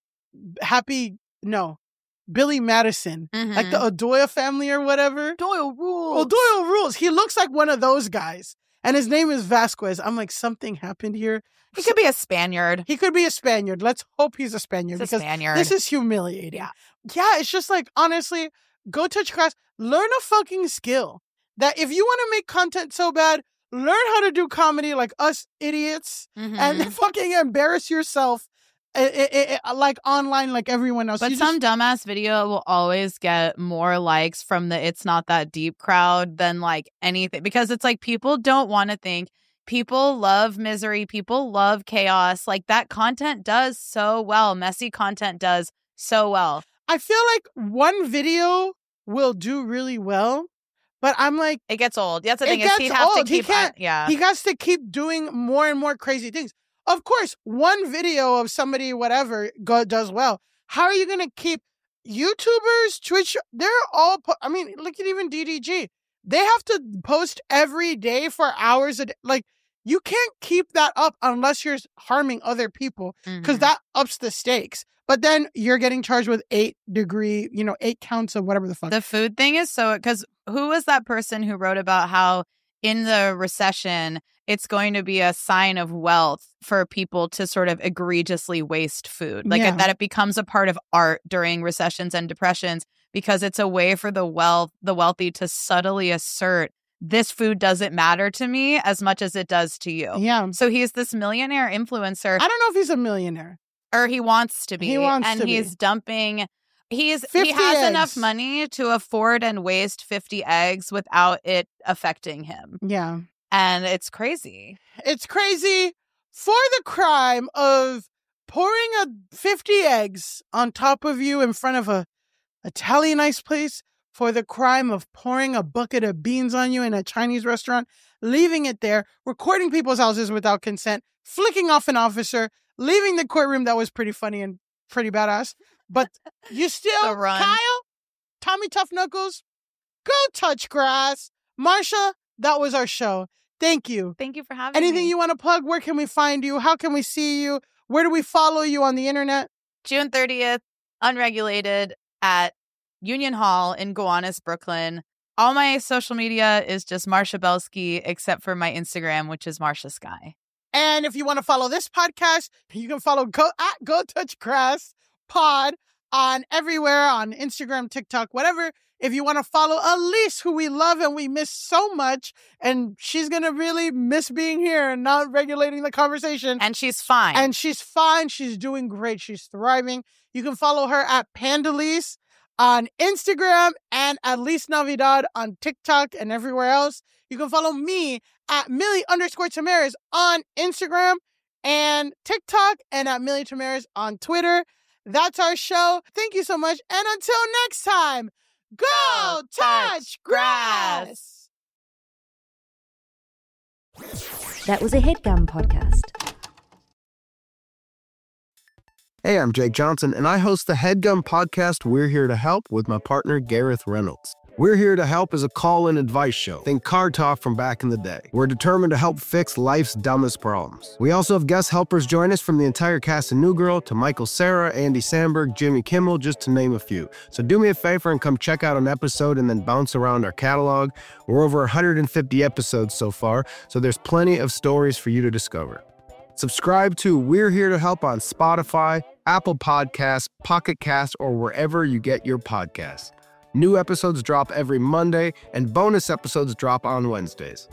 Billy Madison, like the O'Doyle family or whatever. Doyle rules. O'Doyle rules. He looks like one of those guys. And his name is Vasquez. I'm like, something happened here. He could be a Spaniard. He could be a Spaniard. Let's hope he's a Spaniard because this is humiliating. Yeah, it's just like, honestly, go touch grass. Learn a fucking skill. That if you want to make content so bad, learn how to do comedy like us idiots and fucking embarrass yourself like online like everyone else. But some dumbass video will always get more likes from the It's Not That Deep crowd than like anything, because it's like people don't want to think. People love misery. People love chaos. Like that content does so well. Messy content does so well. I feel like one video will do really well, but I'm like, it gets old. That's the thing is he'd have to keep he has to keep doing more and more crazy things. Of course, one video of somebody, whatever, does well. How are you going to keep YouTubers, Twitch? They're all, I mean, look at even DDG. They have to post every day for hours a day. Like, you can't keep that up unless you're harming other people, because that ups the stakes. But then you're getting charged with 8 counts of whatever the fuck. The food thing is so, because who was that person who wrote about how in the recession, it's going to be a sign of wealth for people to sort of egregiously waste food. Like that it becomes a part of art during recessions and depressions, because it's a way for the wealthy to subtly assert this food doesn't matter to me as much as it does to you. Yeah. So he's this millionaire influencer. I don't know if he's a millionaire. Or he wants to be. He wants and to he's be. dumping. He has 50 enough eggs. money to afford and waste 50 eggs without it affecting him. Yeah. And it's crazy. It's crazy for the crime of pouring 50 eggs on top of you in front of a Italian ice place, for the crime of pouring a bucket of beans on you in a Chinese restaurant, leaving it there, recording people's houses without consent, flicking off an officer, leaving the courtroom. That was pretty funny and pretty badass. But you still, The run. Kyle, Tommy Tough Knuckles, go touch grass. Marsha, that was our show. Thank you. Thank you for having Anything me. you want to plug? Where can we find you? How can we see you? Where do we follow you on the internet? June 30th, unregulated at Union Hall in Gowanus, Brooklyn. All my social media is just Marsha Belsky, except for my Instagram, which is Marsha Sky. And if you want to follow this podcast, you can follow Go Touch Grass Pod on everywhere, on Instagram, TikTok, whatever. If you want to follow Elise, who we love and we miss so much, and she's going to really miss being here and not regulating the conversation. And she's fine. And she's fine. She's doing great. She's thriving. You can follow her at Pandalise on Instagram and at Lise Navidad on TikTok and everywhere else. You can follow me at Millie_Tamaris on Instagram and TikTok, and at Millie Tamaris on Twitter. That's our show. Thank you so much. And until next time, go touch grass. That was a HeadGum podcast. Hey, I'm Jake Johnson, and I host the HeadGum podcast, We're Here to Help, with my partner, Gareth Reynolds. We're Here to Help is a call-in advice show. Think Car Talk from back in the day. We're determined to help fix life's dumbest problems. We also have guest helpers join us from the entire cast of New Girl to Michael Cera, Andy Samberg, Jimmy Kimmel, just to name a few. So do me a favor and come check out an episode and then bounce around our catalog. We're over 150 episodes so far, so there's plenty of stories for you to discover. Subscribe to We're Here to Help on Spotify, Apple Podcasts, Pocket Cast, or wherever you get your podcasts. New episodes drop every Monday, and bonus episodes drop on Wednesdays.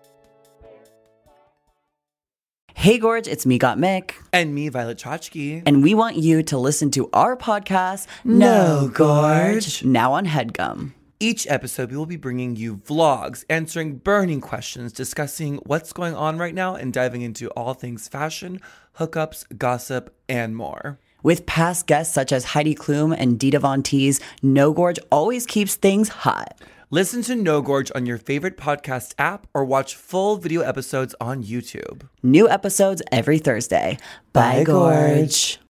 Hey Gorge, it's me, Got Mick. And me, Violet Chachki. And we want you to listen to our podcast, No Gorge, now on HeadGum. Each episode, we will be bringing you vlogs, answering burning questions, discussing what's going on right now, and diving into all things fashion, hookups, gossip, and more. With past guests such as Heidi Klum and Dita Von Teese, No Gorge always keeps things hot. Listen to No Gorge on your favorite podcast app or watch full video episodes on YouTube. New episodes every Thursday. Bye, Gorge.